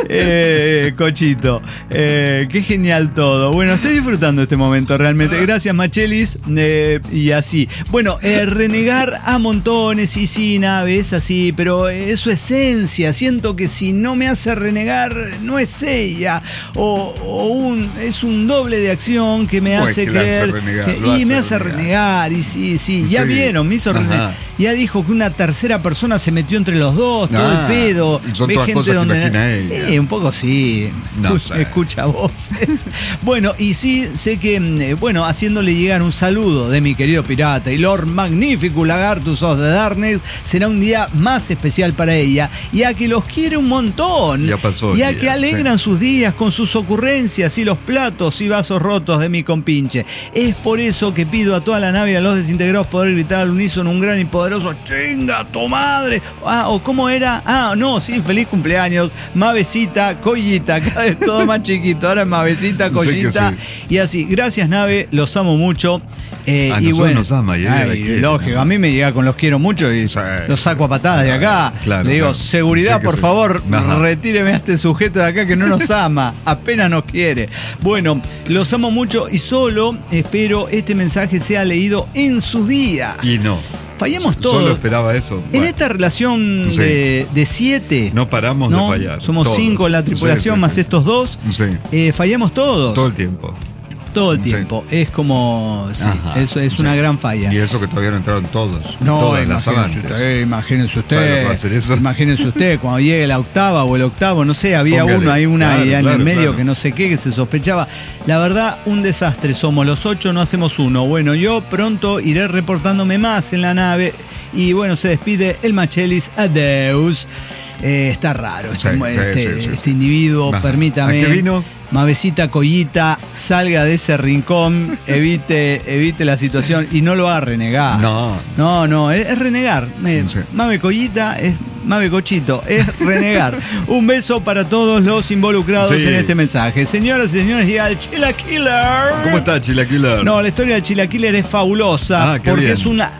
eh, Cochito. Eh, qué genial todo. Bueno, estoy disfrutando este momento realmente. Gracias, Machelis. Eh, y así. Bueno, eh, renegar a montones y sí, Nave, es así, pero es su esencia. Siento que si no me hace renegar, no es ella. O, o un, es un doble de acción que me Pues hace que creer. hace renegar, que, y hace me hace renegar. renegar. Y sí, sí. Ya Sí. vieron, me hizo renegar. Ya dijo que una tercera persona se metió entre los dos, todo Ah, el pedo. son Ve todas gente cosas que donde. imagina ella. Eh, un poco sí. No Escucha, sé. escucha voces. Bueno, y sí, sé que, eh, bueno, haciéndole llegar un saludo de mi querido pirata y Lord Magnificus Lagartus of the Darkness, será un día más especial para ella, ya que los quiere un montón. Ya pasó el Ya día, que alegran sí. sus días con sus ocurrencias y los platos y vasos rotos de mi compinche. Es por eso que pido a toda la nave y a los desintegrados poder gritar al unísono un gran y poderoso ¡chinga tu madre! Ah, o cómo era, ah, no, sí, feliz cumpleaños, Mavecita, Collita, cada vez todo más chiquito, ahora es Mavecita, Sí que Collita, sí. y así, gracias Nave, los amo mucho. Eh, A y nosotros bueno, nos ama y ella la ay, quiere, lógico, ¿no? a mí me llega con los quiero mucho y Sí. los saco a patadas de acá. Claro, Le digo, claro. seguridad, Sí que por sí. favor, Ajá. retíreme a este sujeto de acá que no nos ama, apenas nos quiere. Bueno, los amo mucho y solo espero este mensaje sea leído en su día. Y no. Fallamos Solo todos. esperaba eso. En Bueno, esta relación Sí. de, de siete, no paramos ¿no? de fallar. Somos Todos. cinco en la tripulación Sí, sí, más sí, estos dos. Sí. Eh, fallamos todos. Todo el tiempo. Todo el Sí. tiempo. Es como. Sí, Ajá, eso es sí. una gran falla. Y eso que todavía no entraron todos. No, todas las imagínense amantes. usted, imagínense ¿Sabe lo que usted. va a hacer eso? Imagínense usted, cuando llegue la octava o el octavo, no sé, había Póngale. uno, hay una Claro, ahí en claro, el medio claro. que no sé qué, que se sospechaba. La verdad, un desastre. Somos los ocho, no hacemos uno. Bueno, yo pronto iré reportándome más en la nave. Y bueno, se despide el Machelis. Adeus. Eh, está raro este, Sí, sí, este, sí, sí. este individuo, Ajá. permítame. ¿A qué vino? Mavecita Collita, salga de ese rincón, evite, evite la situación y no lo haga renegar. No. No, no, es, es renegar. Me- Sí. Mave Collita es Mave Cochito, es renegar. Un beso para todos los involucrados Sí. en este mensaje. Señoras y señores, llega el Chila Killer. ¿Cómo está, Chilaquilar? No, la historia del Chila Killer es fabulosa Ah, qué porque bien. es un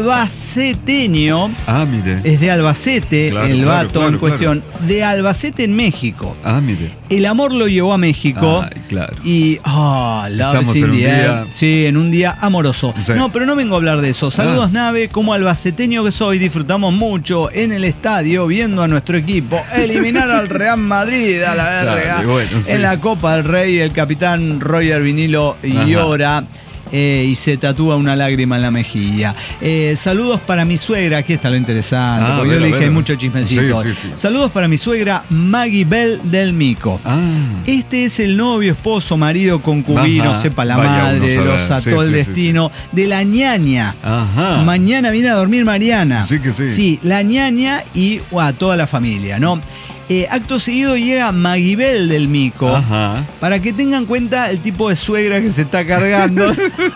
albaceteño. Ah, mire. Es de Albacete, Claro, el claro, vato claro, en cuestión. De Albacete en México. Ah, mire. El amor lo llevó a México. Ay, claro. Y, ah, love Estamos is in en un the air. día- Sí, en un día amoroso. Sí. No, pero no vengo a hablar de eso. Saludos, Ah. Nave. Como albaceteño que soy, disfrutamos mucho en el estadio viendo a nuestro equipo eliminar al Real Madrid, a la Claro, R A, y bueno, sí. en la Copa del Rey. El capitán Roger Vinilo llora. Eh, y se tatúa una lágrima en la mejilla. Eh, saludos para mi suegra, aquí está lo interesante, Ah, porque a yo ver, le a dije ver. hay mucho chismecito. Sí, sí, sí. Saludos para mi suegra Maggie Bell del Mico. Ah. Este es el novio, esposo, marido, concubino, Ajá. sepa la Vaya uno a madre, saber. los ató Sí, el sí, sí, destino, de la ñaña. Ajá. Mañana viene a dormir Mariana. Sí que sí. Sí, la ñaña y a toda la familia, ¿no? Eh, acto seguido llega Maguibel del Mico. Ajá. Para que tengan en cuenta el tipo de suegra que se está cargando.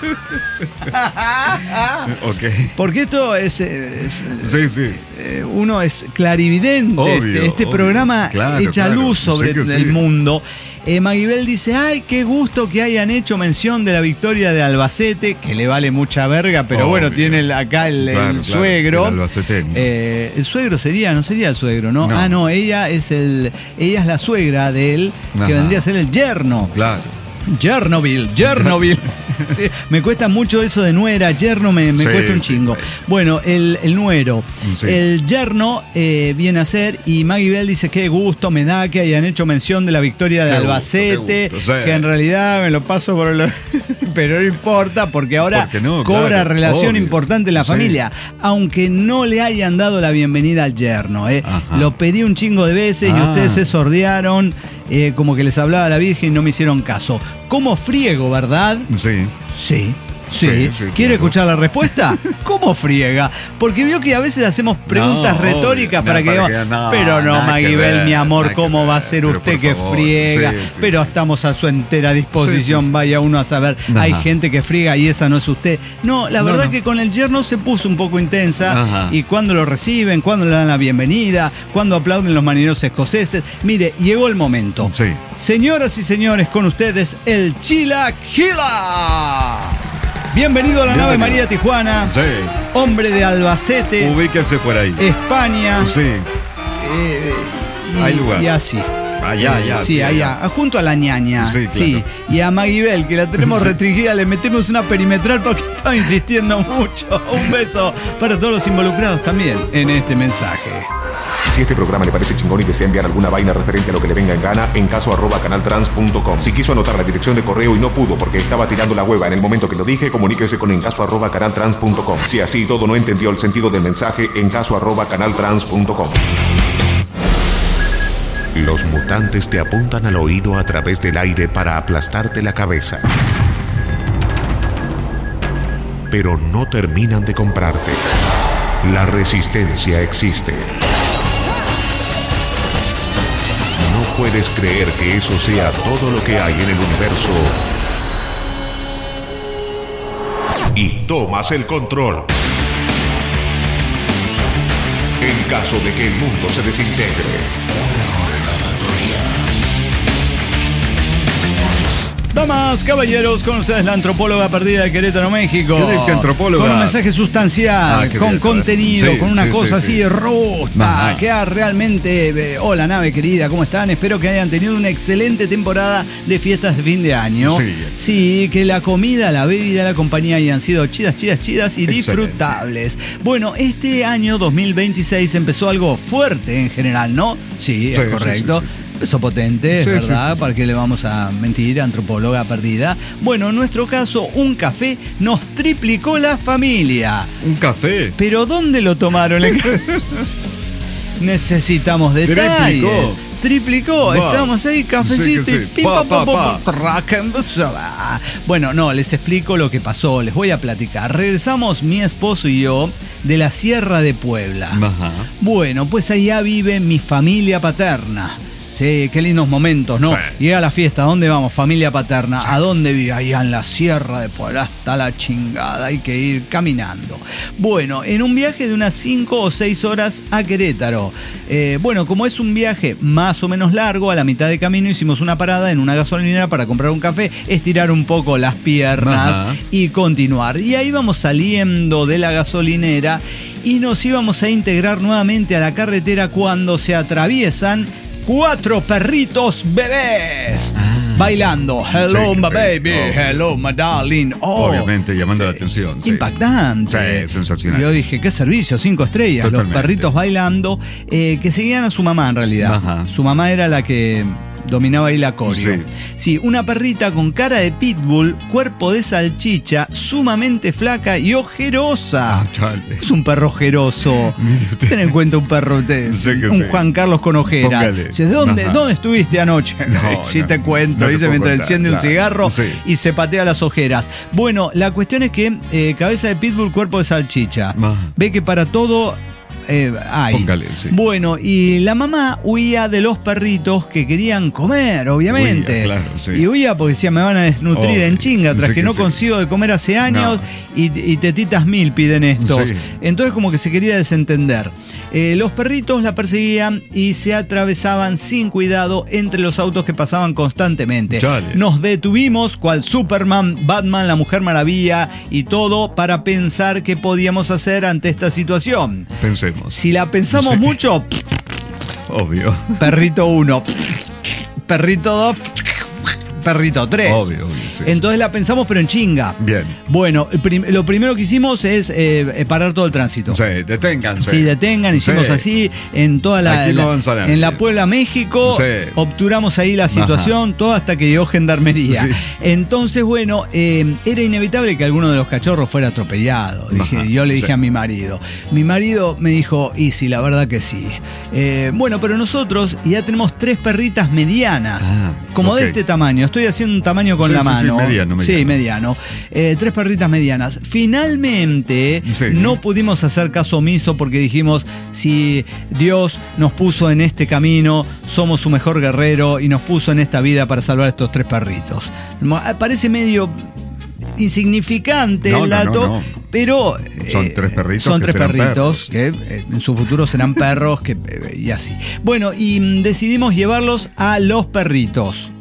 Ok. Porque esto es, es- Sí, sí. eh, uno es clarividente. Obvio, este este obvio. programa Claro, echa claro. luz sobre Sí que sí. el mundo. Eh, Maguibel dice, ay, qué gusto que hayan hecho mención de la victoria de Albacete, que le vale mucha verga, pero Obvio. bueno, tiene el- acá el, el Claro, claro, suegro. el albaceteño. Eh, el suegro sería, no sería el suegro, ¿no? No. Ah, no, ella es el, ella es la suegra de él, que Ajá. vendría a ser el yerno. Claro. Chernobyl, Chernobyl. Sí, me cuesta mucho eso de nuera, yerno me, me Sí, cuesta un sí, chingo. sí. Bueno, el, el nuero. Sí. El yerno eh, viene a ser, y Maggie Bell dice, qué gusto me da que hayan hecho mención de la victoria de Qué gusto, Albacete, qué gusto, sí. que en realidad me lo paso por el... Pero no importa, porque ahora Porque no, cobra claro, relación obvio. importante en la Sí. familia, aunque no le hayan dado la bienvenida al yerno. ¿eh? Ajá. Lo pedí un chingo de veces y Ah. ustedes se sordearon, eh, como que les hablaba la Virgen y no me hicieron caso. ¿Cómo friego, verdad? Sí. Sí. Sí. Sí, sí, ¿Quiere claro. escuchar la respuesta? ¿Cómo friega? Porque vio que a veces hacemos preguntas No, retóricas obvio. para No, que para digamos, que- no, pero no, nada que Maguibel, ver, mi amor, nada que ¿cómo va a ver, ser pero usted por que favor. friega? Sí, sí, pero sí. estamos a su entera disposición, Sí, sí, sí. vaya uno a saber. Ajá. Hay gente que friega y esa no es usted. No, la No, verdad no. que con el yerno se puso un poco intensa. Ajá. Y cuando lo reciben, cuando le dan la bienvenida, cuando aplauden los marineros escoceses. Mire, llegó el momento. Sí. Señoras y señores, con ustedes el Chila Kila. Bienvenido a la nave Bienvenido. María Tijuana, Sí. hombre de Albacete, Ubíquese por ahí. España. Sí. eh, y, Hay lugar. y así. Allá, allá. Sí, sí, allá. Junto a la ñaña. Sí, claro. Sí. Y a Maguibel, que la tenemos Sí. restringida, le metemos una perimetral porque estaba insistiendo mucho. Un beso para todos los involucrados también en este mensaje. Si este programa le parece chingón y desea enviar alguna vaina referente a lo que le venga en gana, en caso arroba canaltrans punto com. Si quiso anotar la dirección de correo y no pudo porque estaba tirando la hueva en el momento que lo dije, comuníquese con encaso arroba canaltrans punto com. Si así todo no entendió el sentido del mensaje, encaso arroba canaltrans punto com. Los mutantes te apuntan al oído a través del aire para aplastarte la cabeza. Pero no terminan de comprarte. La resistencia existe. No puedes creer que eso sea todo lo que hay en el universo. Y tomas el control. En caso de que el mundo se desintegre. Damas, caballeros, con ustedes la antropóloga perdida de Querétaro, México. ¿Qué dice antropóloga? Con un mensaje sustancial, Ah, qué con bien, contenido, sí, con una sí, cosa sí, así sí. robusta, Ajá. que ha realmente... eh, hola, nave querida, ¿cómo están? Espero que hayan tenido una excelente temporada de fiestas de fin de año. Sí. Sí, que la comida, la bebida, la compañía hayan sido chidas, chidas, chidas y Excelente. disfrutables. Bueno, este año dos mil veintiséis empezó algo fuerte en general, ¿no? Sí, Sí, es correcto. sí, sí, sí, sí. Empezó potente, es Sí, sí, verdad, sí, sí. ¿para qué le vamos a mentir, antropóloga perdida? Bueno, en nuestro caso, un café nos triplicó la familia. Un café. ¿Pero dónde lo tomaron? Necesitamos detalles. Triplicó. Triplicó, Va. estábamos ahí, cafecito Sí que y sí. pim, Pa, pam, pam, pa, pam, raca. Bueno, no, les explico lo que pasó, les voy a platicar. Regresamos mi esposo y yo de la Sierra de Puebla. Ajá. Bueno, pues allá vive mi familia paterna. Sí, qué lindos momentos, ¿no? Sí. Llega la fiesta, ¿a dónde vamos? Familia paterna. ¿A dónde vive? Allá en la Sierra de Puebla. Hasta la chingada, hay que ir caminando. Bueno, en un viaje de unas cinco o seis horas a Querétaro. Eh, bueno, como es un viaje más o menos largo, a la mitad de camino hicimos una parada en una gasolinera para comprar un café, estirar un poco las piernas Ajá. y continuar. Y ahí vamos saliendo de la gasolinera y nos íbamos a integrar nuevamente a la carretera cuando se atraviesan cuatro perritos bebés Ah. bailando. Hello, Sí, my sí, baby. obvio. Hello, my darling. Oh, Obviamente, llamando la atención. sí. impactante. Sí, sensacional. Yo dije, qué servicio, cinco estrellas. Totalmente. Los perritos bailando, eh, que seguían a su mamá en realidad. Ajá. Su mamá era la que dominaba ahí la coreo. Sí. Sí, una perrita con cara de pitbull, cuerpo de salchicha, sumamente flaca y ojerosa. Ah, chale. Es un perro ojeroso. Ten en cuenta un perro, de, Sé que un sí. Juan Carlos con ojera. Póngale. Dice, ¿dónde, Ajá. ¿Dónde estuviste anoche? No, sí, no, te cuento. no te dice puedo mientras contar, enciende un claro. cigarro Sí. y se patea las ojeras. Bueno, la cuestión es que eh, cabeza de pitbull, cuerpo de salchicha. Ajá. Ve que para todo eh, hay. Póngale, sí. Bueno, y la mamá huía de los perritos que querían comer, obviamente. Huía, claro, sí. Y huía porque decía, me van a desnutrir Obvio. en chinga, tras Sí que, que no sí. consigo de comer hace años y, y tetitas mil piden estos. Sí. Entonces como que se quería desentender. Eh, los perritos la perseguían y se atravesaban sin cuidado entre los autos que pasaban constantemente. Chale. Nos detuvimos, cual Superman, Batman, la Mujer Maravilla y todo, para pensar qué podíamos hacer ante esta situación. Pensemos. Si la pensamos Sí. mucho, Obvio. perrito uno, perrito dos, perrito tres. Obvio, obvio. sí, Entonces la pensamos pero en chinga. sí. Bien. Bueno, el prim- lo primero que hicimos es eh, eh, parar todo el tránsito. Sí, deténganse. Sí, detengan, hicimos Sí. así en toda la, Aquí no la- avanza nadie. en la Puebla, México, Sí. obturamos ahí la situación, todo hasta que llegó gendarmería. Sí. Entonces, bueno, eh, era inevitable que alguno de los cachorros fuera atropellado. Dije, Ajá, yo le dije sí. a mi marido. Mi marido me dijo, y sí, la verdad que sí. Eh, bueno, pero nosotros ya tenemos tres perritas medianas, Ah, como ok. de este tamaño. Estoy haciendo un tamaño con Sí, la sí, sí, mano. mediano, Sí, mediano. mediano. Eh, tres perritas medianas. Finalmente, Sí. no pudimos hacer caso omiso porque dijimos, si Dios nos puso en este camino, somos su mejor guerrero y nos puso en esta vida para salvar a estos tres perritos. Mo- Parece medio insignificante No, el no, no, dato, no. pero Son eh, tres perritos son que tres serán perritos perros. que eh, en su futuro serán perros que, eh, y así. Bueno, y mm, decidimos llevarlos a los perritos.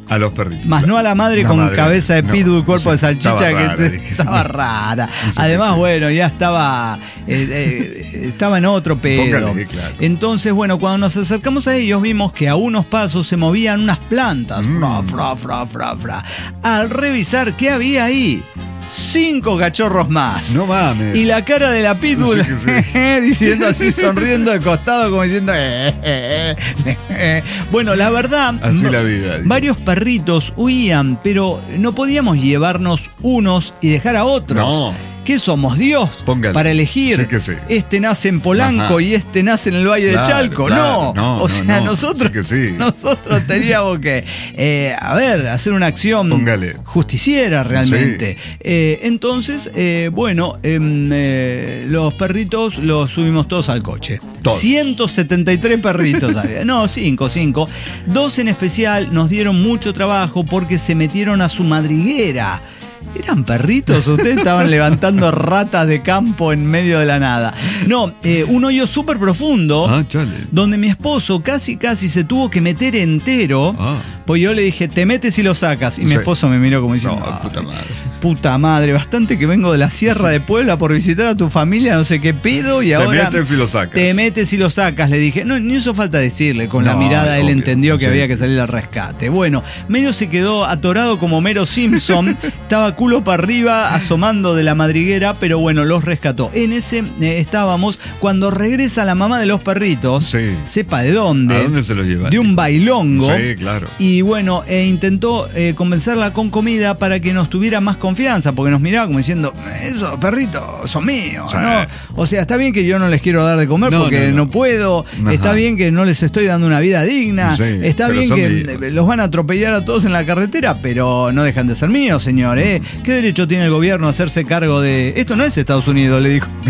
A los perritos. Más no a la madre la con madre, cabeza de no, pitbull, cuerpo sí, de salchicha, estaba que rara, te- dije. estaba rara. Sí, sí, Además, sí. bueno, ya estaba, eh, eh, estaba en otro pedo. Póngale, claro. Entonces, bueno, cuando nos acercamos a ellos, vimos que a unos pasos se movían unas plantas. Mm. Fra, fra, fra, fra, fra. Al revisar, ¿qué había ahí? Cinco cachorros más. No mames. Y la cara de la pitbull Sí, sí. diciendo así, sonriendo de costado, como diciendo. "Eh, eh, eh, eh". Bueno, la verdad. Así no- la vida, digo. Varios perritos huían, pero no podíamos llevarnos unos y dejar a otros. No. ¿Qué somos, Dios? Póngale. Para elegir. Sí que sí. Este nace en Polanco Ajá. y este nace en el Valle Claro, de Chalco. claro. no. No, o no, sea, no. nosotros, Sí que sí. nosotros teníamos que, eh, a ver, hacer una acción Póngale. justiciera realmente. Eh, entonces, eh, bueno, em, eh, los perritos los subimos todos al coche. Todos. ciento setenta y tres perritos había. No, cinco, cinco. Dos en especial nos dieron mucho trabajo porque se metieron a su madriguera. ¿Eran perritos? Ustedes estaban levantando ratas de campo en medio de la nada. No, eh, un hoyo súper profundo. Ah, chale. Donde mi esposo casi casi se tuvo que meter entero. Ah. Pues yo le dije, te metes y lo sacas. Y mi Sí. esposo me miró como diciendo, No, puta "Ay, madre". puta madre, bastante que vengo de la Sierra de Puebla por visitar a tu familia, no sé qué pido, y Te ahora metes y lo sacas. te metes y lo sacas. Le dije, no, ni hizo falta decirle. Con la No, mirada él obvio. entendió que Sí, había sí, que salir al rescate. Bueno, medio se quedó atorado como Mero Simpson. Estaba culo para arriba, asomando de la madriguera, pero bueno, los rescató. En ese eh, estábamos cuando regresa la mamá de los perritos. Sí. Sepa de dónde. ¿A dónde se los llevan? De un bailongo. Sí, claro. Y bueno, e intentó eh, convencerla con comida para que nos tuviera más confianza, porque nos miraba como diciendo, esos perritos son míos, Sí. ¿no? O sea, está bien que yo no les quiero dar de comer No, porque no, no, no. puedo, Ajá. está bien que no les estoy dando una vida digna, Sí, está pero bien son que míos. eh, los van a atropellar a todos en la carretera, pero no dejan de ser míos, señor, ¿eh? ¿Qué derecho tiene el gobierno a hacerse cargo de... Esto no es Estados Unidos, le dijo.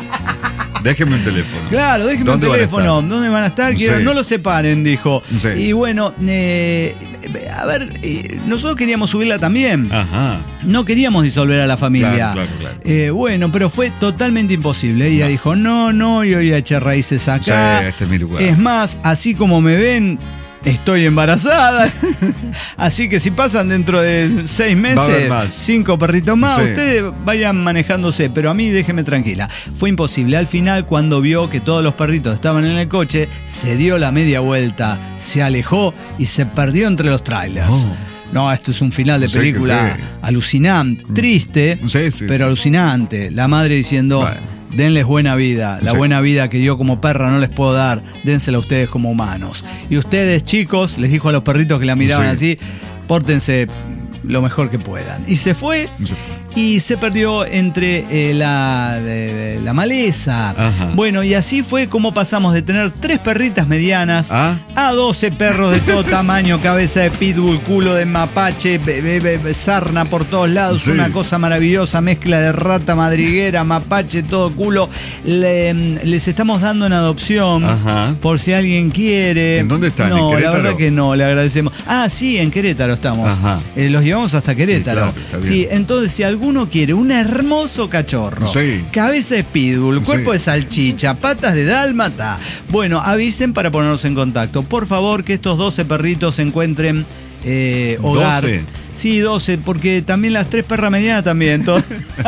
Déjeme un teléfono. Claro, déjeme un ¿Dónde van a teléfono. estar? ¿Dónde van a estar? Quiero, Sí. no los separen, dijo. Sí. Y bueno, eh, a ver, eh, nosotros queríamos subirla también. Ajá. No queríamos disolver a la familia. Claro, claro, claro. Eh, bueno, pero fue totalmente imposible. Ella No. dijo, no, no, yo voy a echar raíces acá. Sí, este es mi lugar. Es más, así como me ven, estoy embarazada. Así que si pasan dentro de seis Va a haber meses, más. cinco perritos más, Sí. ustedes vayan manejándose, pero a mí déjeme tranquila. Fue imposible. Al final, cuando vio que todos los perritos estaban en el coche, se dio la media vuelta, se alejó y se perdió entre los trailers. Oh. No, esto es un final de Sí, que película sí. alucinante, triste, Sí, sí, pero sí. alucinante. La madre diciendo, Bueno. denles buena vida, la Sí. buena vida que yo como perra no les puedo dar, dénsela a ustedes como humanos. Y ustedes, chicos, les dijo a los perritos que la miraban Sí. así, pórtense lo mejor que puedan. Y se fue Se fue. y se perdió entre eh, la, eh, la maleza. Ajá. Bueno, y así fue como pasamos de tener tres perritas medianas Ah. a doce perros de todo tamaño, cabeza de pitbull, culo de mapache, be- be- be- sarna por todos lados, Sí. una cosa maravillosa, mezcla de rata, madriguera, mapache, todo culo. Le- les estamos dando en adopción Ajá. por si alguien quiere. ¿En dónde están? ¿En No, la Querétaro? verdad que no, le agradecemos. Ah, sí, en Querétaro estamos. Ajá. Eh, los llevamos hasta Querétaro. Sí, claro, está bien. Sí, entonces si alguno quiere un hermoso cachorro, Sí. cabeza de pitbull, cuerpo Sí. de salchicha, patas de dálmata, bueno, avisen para ponernos en contacto. Por favor, que estos doce perritos encuentren eh, hogar. ¿doce? Sí, doce, porque también las tres perras medianas también. todo-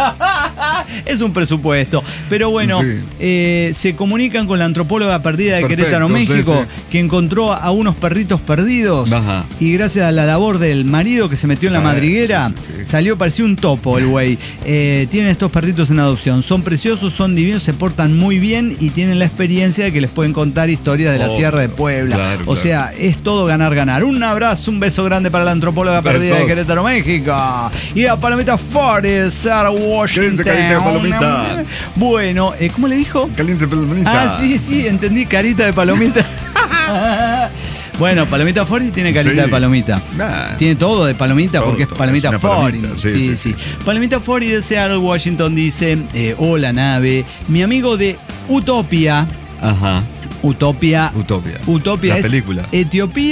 es un presupuesto. Pero bueno, Sí. eh, se comunican con la antropóloga perdida de Perfecto, Querétaro, sí, México, sí. que encontró a unos perritos perdidos. Ajá. Y gracias a la labor del marido que se metió en la Sí, madriguera, sí, sí, sí. salió, parecía un topo el güey. Eh, tienen estos perritos en adopción. Son preciosos, son divinos, se portan muy bien y tienen la experiencia de que les pueden contar historias de la Obvio. Sierra de Puebla. Claro, o claro. sea, es todo ganar, ganar. Un abrazo, un beso grande para la antropóloga perdida de Besos. Querétaro, México. Y a Palomita Forest, Sarah Washington. Quédense carita de palomita. Bueno, eh, ¿cómo le dijo? Caliente palomita. Ah, sí, sí, entendí, carita de palomita. Bueno, Palomita Forti tiene carita Sí. de palomita. Nah. Tiene todo de palomita Todo, porque es todo. Palomita Es una Forti. palomita, Sí, sí, sí, sí, sí. sí. Palomita Forti de Seattle, Washington dice, eh, hola nave, mi amigo de Utopia, Ajá. Utopia, Utopia. Utopia La es película. Etiopía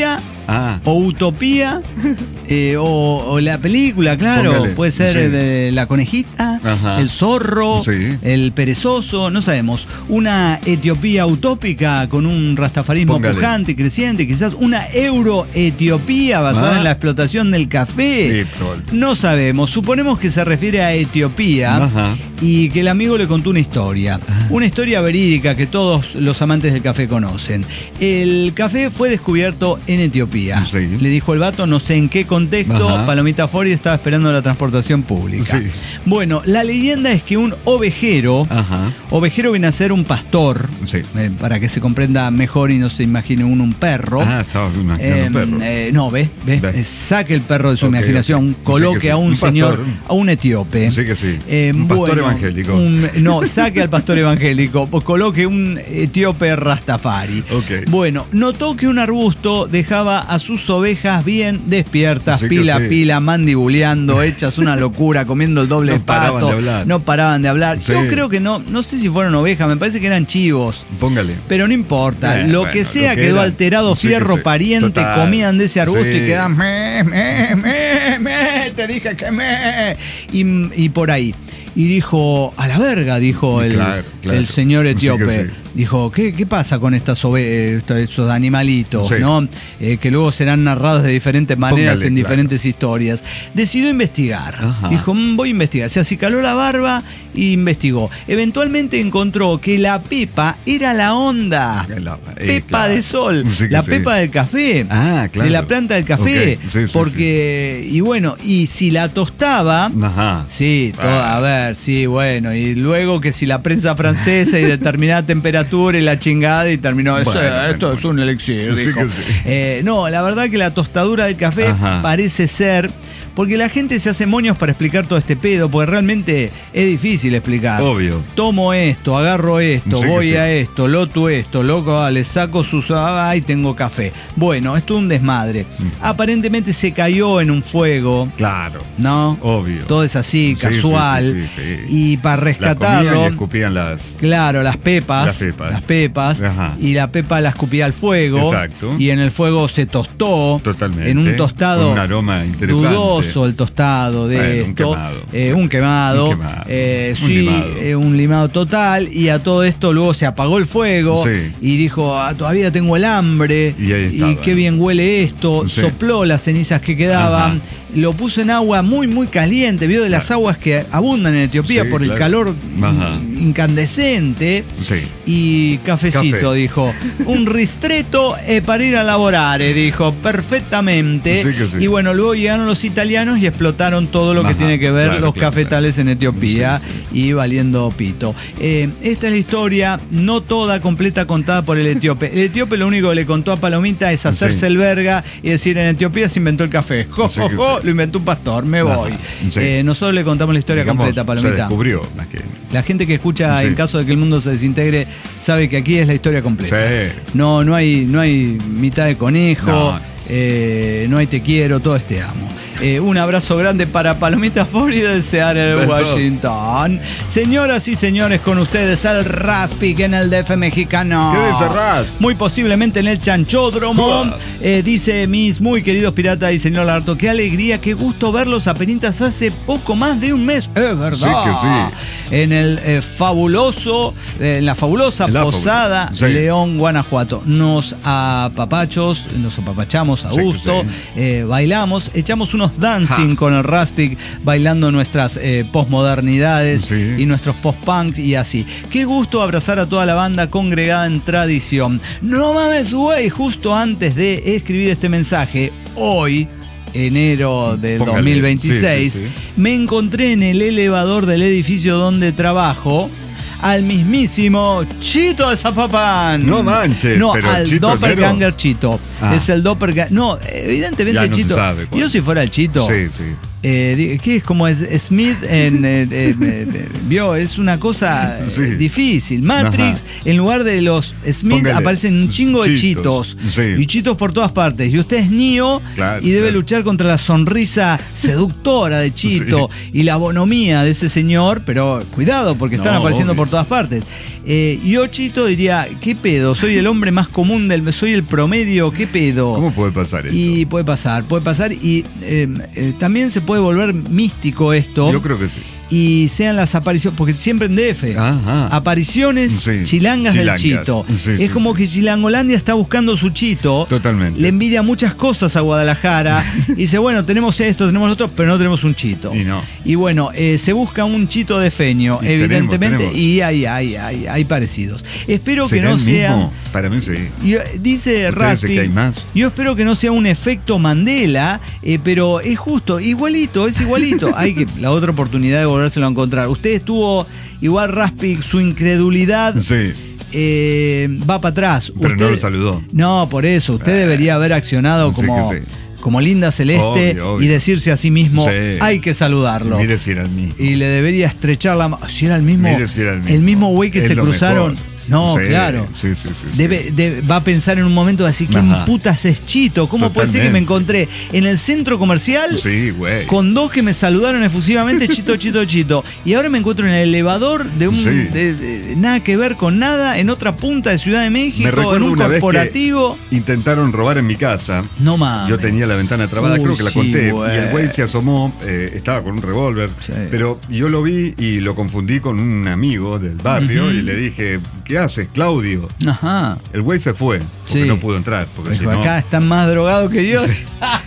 ah. o Utopía, eh, o, o la película, claro. Póngale. Puede ser sí. eh, La Conejita, Ajá. El Zorro, sí. El Perezoso, no sabemos. Una Etiopía utópica con un rastafarismo Póngale. pujante y creciente, quizás una Euro-Etiopía basada ah. en la explotación del café. Sí, no sabemos. Suponemos que se refiere a Etiopía Ajá. y que el amigo le contó una historia. Una historia verídica que todos los amantes del café conocen. El café fue descubierto en Etiopía. Sí. Le dijo el vato, no sé en qué contexto, Ajá. Palomita Ford estaba esperando la transportación pública. Sí. Bueno, la leyenda es que un ovejero, Ajá. ovejero viene a ser un pastor, sí. eh, para que se comprenda mejor y no se imagine uno un perro. Ah, estaba imaginando eh, un perro. Eh, no, ve, ve, ve. Saque el perro de su okay, imaginación, okay. coloque sí sí. a un, un señor, a un etíope. Sí que sí. Eh, un pastor bueno, evangélico. Un, no, saque al pastor evangélico, pues coloque un etíope rastafari. Okay. Bueno, notó que un arbusto dejaba a sus ovejas bien despiertas, sí pila a sí. pila, mandibuleando, hechas una locura, comiendo el doble no de pato. Paraban de hablar. No paraban de hablar. Sí. Yo creo que no, no sé si fueron ovejas, me parece que eran chivos. Póngale. Pero no importa, eh, lo bueno, que sea lo que quedó era, alterado, sí fierro pariente, Total. comían de ese arbusto sí. y quedaban me, me, me, me, te dije que me. Y, y por ahí. Y dijo, a la verga, dijo el, claro, claro. el señor etíope. Sí sí. Dijo, ¿qué, ¿qué pasa con estas ove- estos animalitos? Sí. ¿no? Eh, que luego serán narrados de diferentes maneras Póngale, en diferentes claro. historias. Decidió investigar. Ajá. Dijo, mmm, voy a investigar. Se acicaló la barba e investigó. Eventualmente encontró que la pepa era la onda. La, eh, pepa claro. de sol. Sí la sí. pepa del café. Ah, claro. De la planta del café. Okay. Sí, sí, porque, sí. y bueno, y si la tostaba, Ajá. sí, toda, ah. a ver, sí, bueno, y luego que si la prensa francesa y determinada temperatura y la chingada y terminó bueno, eso, bueno, esto bueno. es un elixir. Sí dijo. Sí. Eh, no, la verdad que la tostadura del café Ajá. parece ser, porque la gente se hace moños para explicar todo este pedo, porque realmente es difícil explicar. Obvio. Tomo esto, agarro esto, sí voy a sí. esto, loto esto, loco, ah, le saco sus... Ah, y tengo café. Bueno, esto es un desmadre. Mm. Aparentemente se cayó en un fuego. Claro. ¿No? Obvio. Todo es así, sí, casual. Sí, sí, sí, sí. Y para rescatarlo... La y escupían las... Claro, las pepas. Las pepas. Las pepas. Ajá. Y la pepa la escupía al fuego. Exacto. Y en el fuego se tostó. Totalmente. En un tostado... Con un aroma interesante. Dudoso el tostado de bueno, esto. Un quemado. Eh, un quemado. Un quemado. Eh, un sí, limado. Eh, un limado total. Y a todo esto luego se apagó el fuego. Sí. Y dijo, ah, todavía tengo el hambre. Y, ahí estaba. Y qué bien huele esto. Sí. Sopló las cenizas que quedaban. Ajá. Lo puso en agua muy, muy caliente. Vio de las claro. aguas que abundan en Etiopía sí, por claro. el calor Ajá. incandescente. Sí. Y cafecito, Café. dijo. Un ristretto eh, para ir a laborar, eh, dijo. Perfectamente. Sí que sí. Y bueno, luego llegaron los italianos y explotaron todo lo Ajá. que tiene que ver claro, los claro, cafetales claro. en Etiopía. Sí, sí. Y valiendo pito. Eh, esta es la historia, no toda completa, contada por el etíope. El etíope lo único que le contó a Palomita es hacerse sí. el verga y decir, en Etiopía se inventó el café. Jo, jo, jo, lo inventó un pastor, me voy. Sí. Eh, nosotros le contamos la historia Digamos, completa, Palomita. Se descubrió más que... La gente que escucha sí. en caso de que el mundo se desintegre sabe que aquí es la historia completa. Sí. No, no hay, no hay mitad de conejo, no, eh, no hay te quiero, todo es te amo. Eh, un abrazo grande para Palomita Ford y de Seattle, Washington. Señoras y señores, con ustedes el Raspic en el D F mexicano. ¿Qué dice Ras? Muy posiblemente en el Chanchódromo. Eh, dice mis muy queridos piratas y señor Lagarto, qué alegría, qué gusto verlos a penitas hace poco más de un mes. Es verdad. Sí que sí. En el eh, fabuloso, eh, en la fabulosa la posada fabulosa. Sí. León, Guanajuato. Nos apapachos, nos apapachamos a sí gusto, sí. Eh, bailamos, echamos unos dancing ja. con el Raspic, bailando nuestras eh, posmodernidades sí. y nuestros post-punks y así. Qué gusto abrazar a toda la banda congregada en tradición. No mames, güey, justo antes de escribir este mensaje, hoy, enero del Póngale. dos mil veintiséis, sí, sí, sí. me encontré en el elevador del edificio donde trabajo al mismísimo Chito de Zapopan. No manches. No, pero al Chito Doppelganger Chito. Ah. Es el Doppelganger. No, evidentemente ya no Chito. Se sabe, yo si fuera el Chito. Sí, sí. Eh, ¿Qué es como es Smith en, en, en, en vio? Es una cosa sí. difícil. Matrix, ajá, en lugar de los Smith, póngale, aparecen un chingo de chitos. Sí. Y chitos por todas partes. Y usted es Neo, claro, y debe claro. luchar contra la sonrisa seductora de Chito sí. y la bonomía de ese señor, pero cuidado, porque están no, apareciendo obvio. por todas partes. Eh, yo, Chito, diría, ¿qué pedo? Soy el hombre más común del... Soy el promedio, ¿qué pedo? ¿Cómo puede pasar esto? Y puede pasar, puede pasar. Y eh, eh, también se puede volver místico esto. Yo creo que sí. Y sean las apariciones, porque siempre en D F, ajá, apariciones sí. chilangas, chilangas del Chito. Sí, es sí, como sí. que Chilangolandia está buscando su Chito. Totalmente. Le envidia muchas cosas a Guadalajara. Y dice, bueno, tenemos esto, tenemos lo otro, pero no tenemos un Chito. Y no. Y bueno, eh, se busca un Chito de Feño, y evidentemente, tenemos, tenemos. y hay, hay, hay, hay parecidos. Espero que no sea... Mismo? Para mí sí. Yo, dice Raspi, yo espero que no sea un efecto Mandela, eh, pero es justo, igualito, es igualito. Hay que la otra oportunidad de volvérselo a encontrar. Usted estuvo igual, Raspi, su incredulidad sí. eh, va para atrás. Pero usted, no lo saludó. No, por eso. Usted eh, debería haber accionado sí como, sí. como Linda Celeste obvio, obvio. y decirse a sí mismo, sí. hay que saludarlo. Mire si era el mismo. Y le debería estrechar la mano. Si era el mismo. Mire si era el mismo. El mismo güey que es se cruzaron. Mejor. No, sí, claro. Sí, sí, sí, debe, debe, va a pensar en un momento así, ¿quién Ajá. putas es Chito? ¿Cómo Totalmente. puede ser que me encontré en el centro comercial sí, güey. con dos que me saludaron efusivamente, Chito, Chito, Chito? Y ahora me encuentro en el elevador de un... Sí. De, de, nada que ver con nada, en otra punta de Ciudad de México, en un corporativo. Intentaron robar en mi casa. No mames. Yo tenía la ventana trabada, Uy, creo que la conté. Sí, y el güey se asomó, eh, estaba con un revólver. Sí. Pero yo lo vi y lo confundí con un amigo del barrio uh-huh. y le dije, ¿qué haces, Claudio? Ajá. El güey se fue porque sí. no pudo entrar. Porque si no... acá están más drogados que yo. Sí.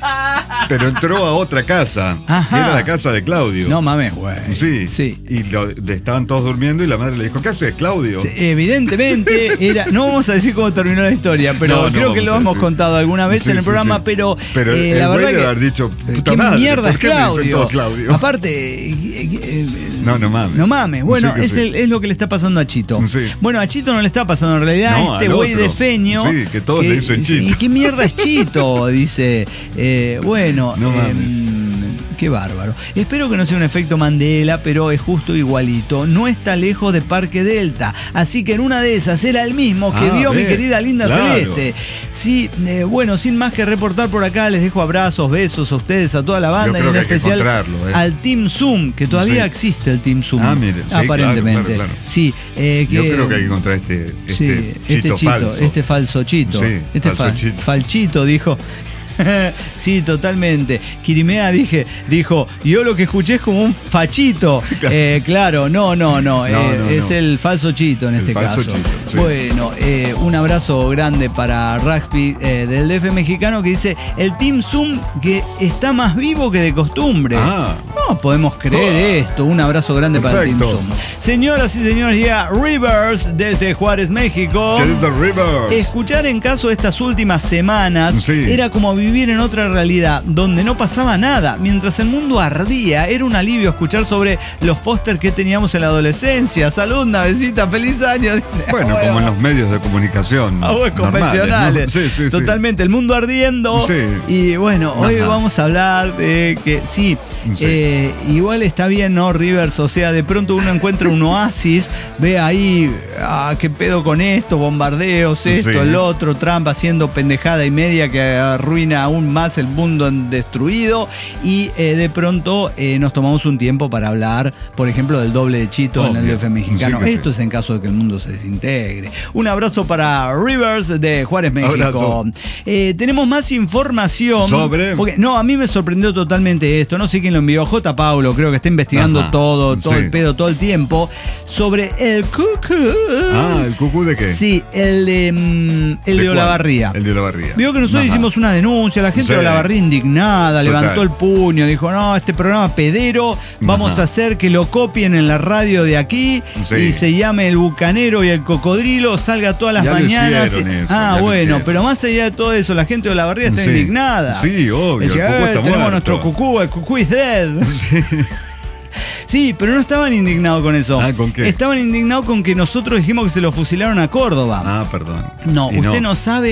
Pero entró a otra casa. Ajá. Era la casa de Claudio. No mames, güey. Sí. sí. Y lo, estaban todos durmiendo y la madre le dijo, ¿qué haces, Claudio? Sí, evidentemente era. No vamos a decir cómo terminó la historia, pero no, creo no que lo hemos contado alguna vez sí, en el sí, programa, sí. pero, pero eh, el la güey verdad debe que. haber dicho, puta ¿qué madre, mierda es ¿por qué Claudio? Claudio? Aparte. Eh, eh, no, no mames. No mames. Bueno, sí es, sí. el, es lo que le está pasando a Chito. Sí. Bueno, a Chito no le está pasando en realidad. No, este güey de Feño. Sí, que todos que, le dicen Chito. ¿Y qué mierda es Chito? Dice. Eh, bueno. No eh, mames. Qué bárbaro. Espero que no sea un efecto Mandela, pero es justo igualito. No está lejos de Parque Delta. Así que en una de esas era el mismo que ah, vio ve, mi querida Linda claro. Celeste. Sí, eh, bueno, sin más que reportar por acá, les dejo abrazos, besos a ustedes, a toda la banda, y en especial eh. al Team Zoom, que todavía sí. existe el Team Zoom. Ah, mire, sí, aparentemente. Claro, claro, claro. Sí, eh, que, yo creo que hay que encontrar este, este, sí, este Chito, Chito falso. Este falso Chito. Sí, este falso fa- Chito. Falchito, dijo. Sí, totalmente. Kirimea dije, dijo, yo lo que escuché es como un fachito. Eh, claro, no, no, no. no, eh, no es no. el falso Chito en el este falso caso. Chito, sí. Bueno, eh, un abrazo grande para Raxpi eh, del D F mexicano que dice, el Team Zoom que está más vivo que de costumbre. Ah. No podemos creer oh. esto. Un abrazo grande Perfecto. para el Team Zoom. Señoras y señores, ya Rivers desde Juárez, México. ¿Qué dice Rivers? Escuchar en caso de estas últimas semanas sí. era como vivir en otra realidad donde no pasaba nada. Mientras el mundo ardía, era un alivio escuchar sobre los pósters que teníamos en la adolescencia. Salud, navecita, feliz año. Dice, bueno, bueno, como en los medios de comunicación normales, convencionales. ¿no? Sí, sí, Totalmente, sí. el mundo ardiendo. Sí. Y bueno, hoy Ajá. vamos a hablar de que sí, sí. Eh, igual está bien, ¿no, Rivers? O sea, de pronto uno encuentra un oasis, ve ahí, ah, qué pedo con esto, bombardeos, esto, sí. el otro, Trump haciendo pendejada y media que arruina aún más el mundo destruido, y eh, de pronto eh, nos tomamos un tiempo para hablar, por ejemplo, del doble de Chito oh, en el D F mexicano. Sí, Esto sí. es en caso de que el mundo se desintegre. Un abrazo para Rivers de Juárez, México. Eh, tenemos más información sobre... Porque, no, a mí me sorprendió totalmente esto. No sé quién lo envió. J. Paulo, creo que está investigando Ajá. todo, todo sí. el pedo, todo el tiempo, sobre el cucú. Ah, ¿el cucú de qué? Sí, el de, mm, el ¿De, de Olavarría. El de Olavarría. Vio que nosotros Ajá. hicimos una denuncia, la gente sí. de Olavarría indignada, Total. levantó el puño, dijo, no, este programa pedero, vamos Ajá. a hacer que lo copien en la radio de aquí sí. y se llame El Bucanero y El Cocodrilo, salga todas las ya mañanas. Lo eso, ah, bueno, pero más allá de todo eso, la gente de Olavarría está sí. indignada. Sí, obvio. Decía, el cucú eh, está tenemos muerto. nuestro cucú, el cucú is dead. Sí. Sí, pero no estaban indignados con eso. Ah, ¿con qué? Estaban indignados con que nosotros dijimos que se lo fusilaron a Córdoba. Ah, perdón. No, y usted no. no sabe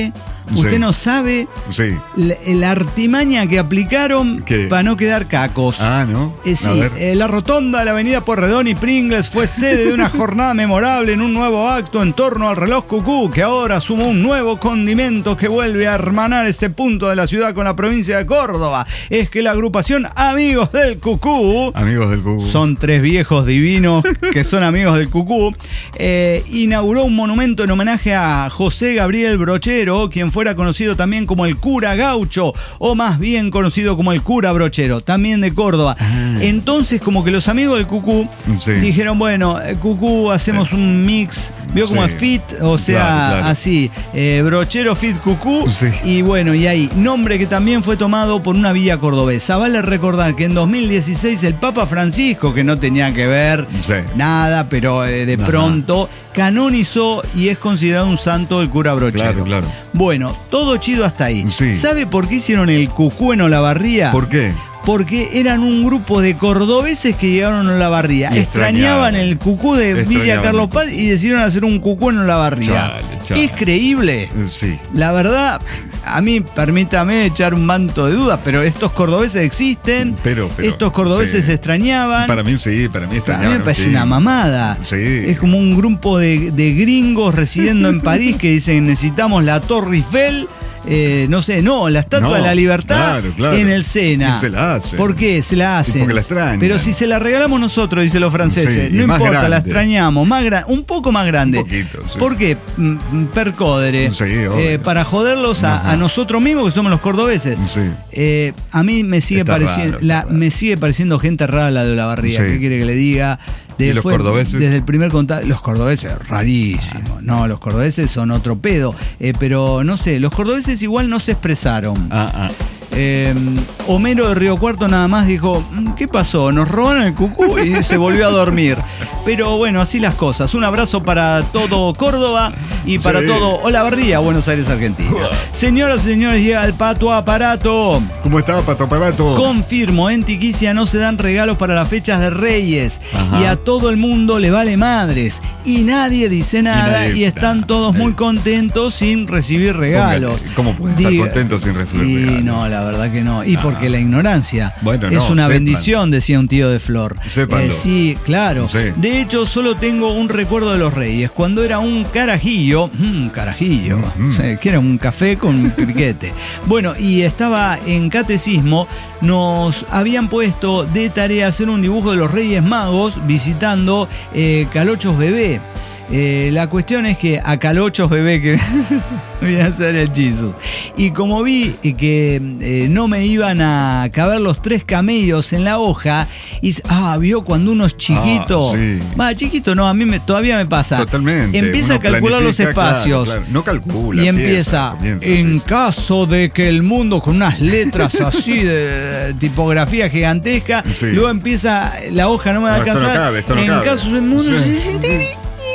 Usted Sí. no sabe Sí. la, la artimaña que aplicaron ¿Qué? para no quedar cacos. Ah, ¿no? Eh, A sí, ver. eh, la rotonda de la avenida Porredón y Pringles fue sede de una jornada memorable en un nuevo acto en torno al reloj cucú, que ahora sumó un nuevo condimento que vuelve a hermanar este punto de la ciudad con la provincia de Córdoba. Es que la agrupación Amigos del Cucú, Amigos del Cucú. son tres viejos divinos que son amigos del Cucú, eh, inauguró un monumento en homenaje a José Gabriel Brochero, quien fuera conocido también como el cura gaucho, o más bien conocido como el cura Brochero, también de Córdoba. Ah. Entonces, como que los amigos del Cucú Sí. dijeron, bueno, eh, Cucú, hacemos un mix, vio como Sí. es fit, o sea, Claro, claro. así, eh, Brochero fit Cucú, Sí. y bueno, y ahí, nombre que también fue tomado por una villa cordobesa. Vale recordar que en dos mil dieciséis el Papa Francisco, que no tenía que ver Sí. nada, pero eh, de Ajá. pronto canonizó y es considerado un santo el cura Brochero. Claro, claro. Bueno, todo chido hasta ahí. Sí. ¿Sabe por qué hicieron el Cucú en Olavarría? ¿Por qué? Porque eran un grupo de cordobeses que llegaron a Olavarría. Y Extrañaban extrañaban. el Cucú de Villa Extrañaban Carlos el Paz y decidieron hacer un Cucú en Olavarría. Chale, chale. ¿Es creíble? Sí. La verdad, a mí, permítame echar un manto de dudas, pero estos cordobeses existen, Pero, pero, estos cordobeses sí. se extrañaban. Para mí sí, para mí A mí extrañaban. me parece sí. una mamada. Sí. Es como un grupo de, de gringos residiendo en París que dicen necesitamos la Torre Eiffel. Eh, no sé, no, la Estatua No, de la Libertad claro, claro. en el Sena. Y se la hacen. ¿Por qué? Se la hacen. porque la extrañan. Pero si se la regalamos nosotros, dicen los franceses, Sí, y no más importa, la grande. extrañamos, más gra- un poco más grande. Un poquito, sí. ¿Por qué? Mm, Percodere. Sí, obvio. Eh, para joderlos a, Ajá. a nosotros mismos, que somos los cordobeses. Sí. Eh, a mí me sigue Está pareciendo, raro, está la, raro. me sigue pareciendo gente rara la de Olavarría. Sí. ¿Qué quiere que le diga? ¿Y los cordobeses? Desde el primer contacto. Los cordobeses, rarísimo. No, los cordobeses son otro pedo. Eh, pero no sé, los cordobeses igual no se expresaron. Ah, ah. Eh, Homero de Río Cuarto nada más dijo, ¿qué pasó? Nos robaron el cucú y se volvió a dormir. Pero bueno, así las cosas. Un abrazo para todo Córdoba y para Sí. todo Olavarría, Buenos Aires, Argentina. Señoras y señores, llega el Pato Aparato. ¿Cómo está, Pato Aparato? Confirmo, en Tiquicia no se dan regalos para las fechas de Reyes. Ajá. Y a todo el mundo le vale madres. Y nadie dice nada y, nadie dice están nada. todos muy Eh. contentos sin recibir regalos. Póngale, ¿cómo pueden estar Diga- contentos sin recibir y regalos? no, la verdad que no. Y porque la ignorancia Bueno, es no, una sepan. bendición, decía un tío de Flor. Sépanlo. sí, claro. Sí. De hecho, solo tengo un recuerdo de los Reyes. Cuando era un carajillo, mm, carajillo, Mm. sí, que era un café con piquete. Bueno, y estaba en catecismo, nos habían puesto de tarea hacer un dibujo de los Reyes Magos visitando eh, Calochos Bebé. Eh, la cuestión es que a Calochos Bebé, que voy a hacer el Jesus, y como vi que eh, no me iban a caber los tres camellos en la hoja, y ah, vio cuando uno es chiquito, Ah, sí. va, chiquito no, a mí me, todavía me pasa, Totalmente. empieza Uno a calcular los planifica, espacios, claro, claro. No calcula. y empieza, empieza, comienza, en sí. caso de que el mundo con unas letras así de tipografía gigantesca, Sí. luego empieza, la hoja no me va a No, esto no alcanzar, cabe, esto no en cabe. caso del mundo Sí. se siente...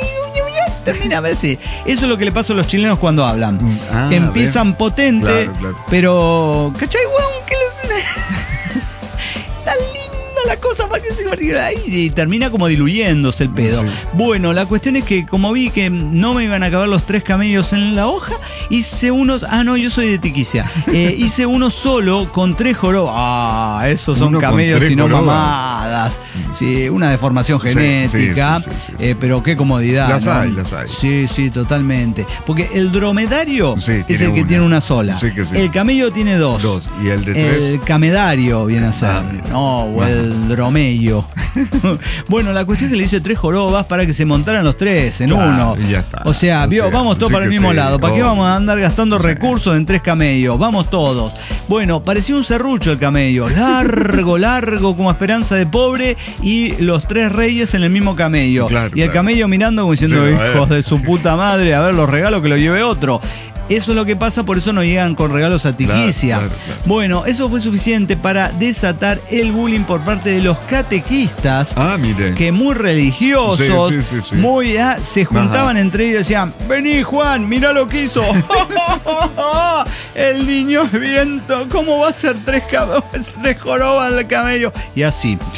Termina a ver si. Eso es lo que le pasa a los chilenos cuando hablan. Ah, Empiezan ve. potente, Claro, claro. pero. ¿Cachai, weón? Que los. Tan linda la cosa para que se ahí y termina como diluyéndose el pedo. Sí. Bueno, la cuestión es que como vi que no me iban a acabar los tres camellos en la hoja, hice unos. Ah, no, yo soy de Tiquicia. Eh, hice uno solo con tres jorobas. Ah, esos son Uno con camellos tres y no jorobas. mamadas. Sí, una deformación Sí, genética. sí, sí, sí, sí, eh, sí. pero qué comodidad. Las ¿no? hay, las hay. Sí, sí, totalmente. Porque el dromedario Sí, es tiene el que una. tiene una sola. Sí que sí. El camello tiene dos. Dos. ¿Y el de tres? El camedario viene a ser. Ah, mira. no, o Ajá. el dromello. Bueno, la cuestión es que le hice tres jorobas para que se montaran los tres en Claro, uno. y ya está. O sea, O vio, sea, vamos todos sí para el que mismo sí, lado. ¿Para qué obvio. vamos a andar gastando Sí. recursos en tres camellos? Vamos todos. Bueno, parecía un serrucho el camello. Largo, largo, como esperanza de pobre. Y los tres reyes en el mismo camello. Claro, y el claro. camello mirando como diciendo, Sí, a ver. hijos de su puta madre, a ver los regalos que lo lleve otro. Eso es lo que pasa, por eso no llegan con regalos a Tiquicia. Claro, claro, claro. Bueno, eso fue suficiente para desatar el bullying por parte de los catequistas, Ah, mire. que muy religiosos, Sí, sí, sí, sí. muy ah, se juntaban Ajá. entre ellos y decían, vení Juan, mirá lo que hizo. El niño es viento, ¿cómo va a ser tres, cab- tres jorobas del camello? Y así. Ya.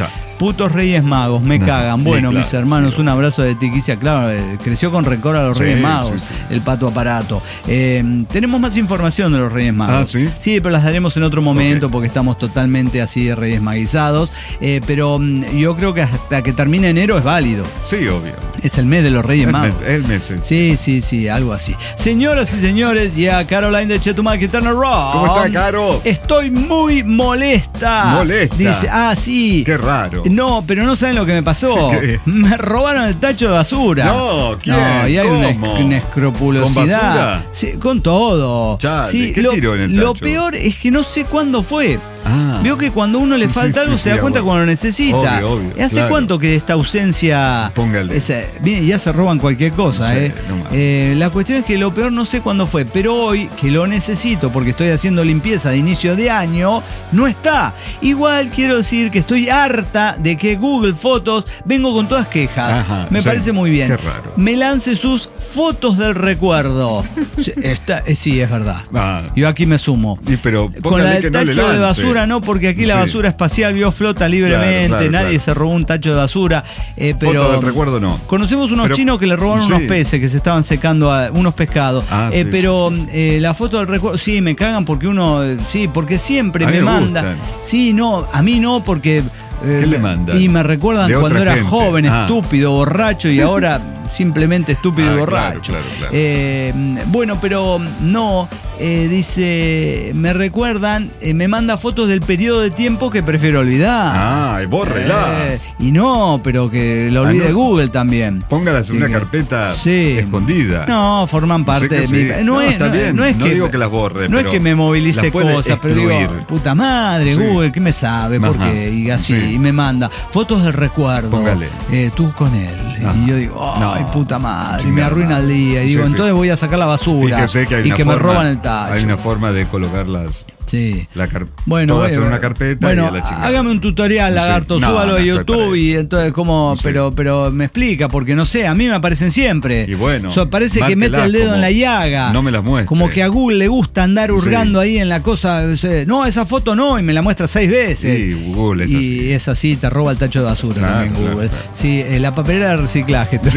Putos Reyes Magos, me no, cagan. Bueno, claro, mis hermanos, sí, un abrazo de Tiquicia. Claro, eh, creció con rencor a los sí, Reyes Magos, sí, sí. El Pato Aparato. Eh, tenemos más información de los Reyes Magos. Ah, ¿sí? Sí, pero las daremos en otro momento, okay, porque estamos totalmente así de Reyes Maguizados. Eh, pero yo creo que hasta que termine enero es válido. Sí, obvio. Es el mes de los Reyes el Magos. Mes, el mes. Sí, sí, sí, algo así. Señoras y señores, y a Caroline de Chetumal, Quintana Roo. ¿Cómo está, Caro? Estoy muy molesta. ¿Molesta? Dice, ah, sí. Qué raro. No, pero no saben lo que me pasó. ¿Qué? Me robaron el tacho de basura. No, ¿quién? No, y hay una, ¿Cómo? una escrupulosidad. ¿Con basura? Sí, con todo. Chale, sí, ¿qué lo, tiró en el tacho? Lo peor es que no sé cuándo fue. Ah. Veo que cuando uno le falta sí, algo sí, se da sí, cuenta obvio. Cuando lo necesita. Obvio, obvio, ¿Hace claro. cuánto que esta ausencia? Póngale. Esa, bien, ya se roban cualquier cosa, no sé, ¿eh? No eh, la cuestión es que lo peor no sé cuándo fue, pero hoy que lo necesito porque estoy haciendo limpieza de inicio de año, no está. Igual quiero decir que estoy harta de que Google Fotos vengo con todas quejas. Ajá, me sí, parece muy bien. Qué raro. Me lance sus fotos del recuerdo. Está, eh, sí, es verdad. Ah. Yo aquí me sumo. Y pero con la del que tacho no de basura no, porque aquí la sí. basura espacial vio flota libremente, claro, claro, nadie claro. se robó un tacho de basura. Eh, pero foto del recuerdo no. Conocemos unos pero, chinos que le robaron sí. unos peces que se estaban secando a unos pescados. Ah, eh, sí, pero sí, sí. Eh, la foto del recuerdo, sí, me cagan porque uno, sí, porque siempre me, me manda. Gustan. Sí, no, a mí no, porque. ¿Qué le mandan? Y me recuerdan cuando era gente. joven, ah. estúpido, borracho, y ahora simplemente estúpido ah, y borracho. Claro, claro, claro. Eh, bueno, pero no, eh, dice, me recuerdan, eh, me manda fotos del periodo de tiempo que prefiero olvidar. Ah, bórrela. Eh, y no, pero que lo olvide ah, no. Google también. Póngalas en una que, carpeta sí. escondida. No, forman parte no sé de mi... Sí. No, no, es, está no, bien. no es no que, digo que las borre, no pero es que me movilice cosas, pero digo, puta madre, sí. Google, ¿qué me sabe? ¿Por qué? Y así, sí. y me manda fotos del recuerdo. Póngale. Eh, tú con él. Ajá. Y yo digo, ay, no. puta madre, y me arruina el día. Y digo, sí, entonces sí. voy a sacar la basura. Fíjese que hay y una que forma, me roban el tacho. Hay una forma de colocarlas. Sí. La car- bueno, hacer bueno, una carpeta bueno, y a la chica. Hágame un tutorial, lagarto, sí. súbalo no, a no YouTube y entonces cómo, sí. pero, pero me explica, porque no sé, a mí me aparecen siempre. Y bueno, o sea, parece que mete el dedo en la llaga. No me las muestre. Como que a Google le gusta andar hurgando sí. ahí en la cosa. No, esa foto no, y me la muestra seis veces. Sí, Google es y así. Y es así, te roba el tacho de basura claro, también Google. Claro, claro. Sí, eh, la papelera de reciclaje. Sí.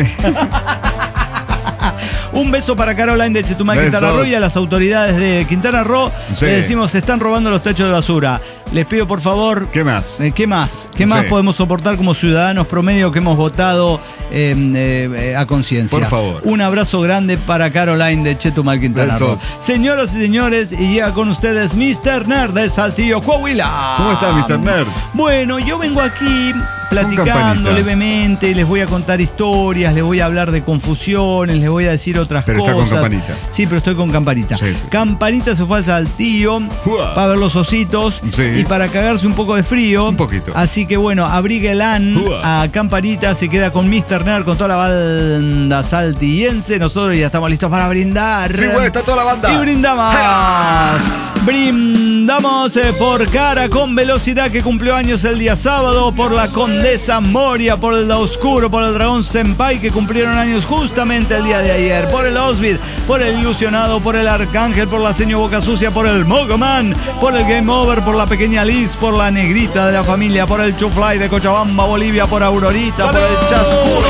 Un beso para Caroline de Chetumal, Quintana Roo, y a las autoridades de Quintana Roo. Sí. Le decimos, se están robando los tachos de basura. Les pido, por favor... ¿Qué más? Eh, ¿Qué más? ¿Qué sí. más podemos soportar como ciudadanos promedio que hemos votado eh, eh, a conciencia? Por favor. Un abrazo grande para Caroline de Chetumal, Quintana Roo. Señoras y señores, y ya con ustedes, mister Nerd de Saltillo, Coahuila. ¿Cómo está, mister Nerd? Bueno, yo vengo aquí... platicando levemente, les voy a contar historias, les voy a hablar de confusiones, les voy a decir otras pero cosas. Pero está con campanita. Sí, pero estoy con campanita. Sí, sí. Campanita se fue al Saltillo Uah. para ver los ositos sí. y para cagarse un poco de frío. Un poquito. Así que bueno, abriguelan a Campanita, se queda con mister Nerd, con toda la banda saltillense. Nosotros ya estamos listos para brindar. Sí, bueno, está toda la banda. Y brindamos. Brindamos eh, por Cara con Velocidad, que cumplió años el día sábado, por la Condesa Moria, por el Da Oscuro, por el Dragón Senpai, que cumplieron años justamente el día de ayer, por el Osvid, por el Ilusionado, por el Arcángel, por la Seño Boca Sucia, por el Mogoman, por el Game Over, por la Pequeña Liz, por la Negrita de la Familia, por el Chufly de Cochabamba, Bolivia, por Aurorita, ¡salud! Por el Chascuro.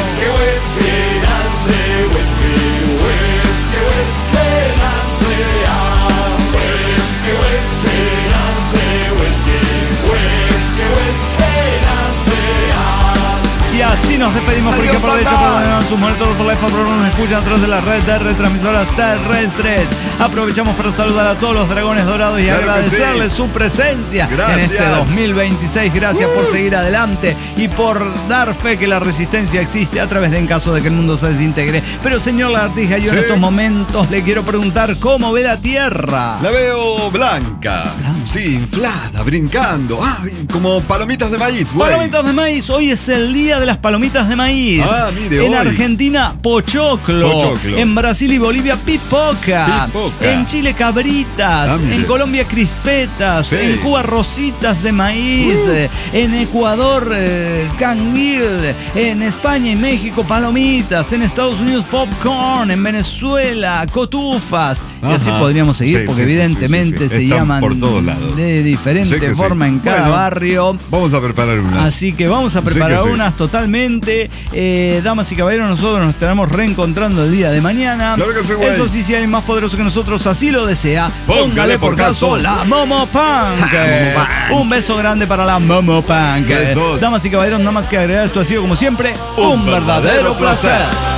Y así nos despedimos, porque por derecho por sus muertos por la F nos escuchan a través de la red de retransmisoras terrestres. Aprovechamos para saludar a todos los dragones dorados y claro agradecerles sí. su presencia gracias. En este dos mil veintiséis. Gracias uh. por seguir adelante y por dar fe que la resistencia existe a través de en caso de que el mundo se desintegre. Pero señor Lagartija, yo sí. en estos momentos le quiero preguntar cómo ve la Tierra. La veo blanca, blanca. Sí, inflada, brincando. Ay, como palomitas de maíz. Güey. Palomitas de maíz. Hoy es el día de las palomitas de maíz. Ah, mire, en hoy. Argentina Argentina, pochoclo. Pochoclo. En Brasil y Bolivia, pipoca. Pipoca. En Chile, cabritas. Ah, en Colombia, crispetas. Sí. En Cuba, rositas de maíz. Uh. En Ecuador, eh, canguil. En España y México, palomitas. En Estados Unidos, popcorn. En Venezuela, cotufas. Ajá. Y así podríamos seguir, sí, porque sí, evidentemente sí, sí, sí. se Están llaman por todos lados. de diferente forma sí. en cada bueno, barrio. Vamos a preparar unas. Así que vamos a preparar sí unas sí. totalmente. Eh, damas y caballeros, nosotros nos estaremos reencontrando el día de mañana. Claro que sí, Eso sí, si alguien más poderoso que nosotros así lo desea, póngale, póngale por caso la Momo Punk. Un beso grande para la Momo Punk. Besos. Damas y caballeros, nada más que agregar, esto ha sido como siempre un, un verdadero placer. placer.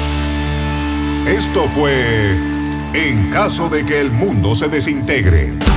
Esto fue En caso de que el mundo se desintegre.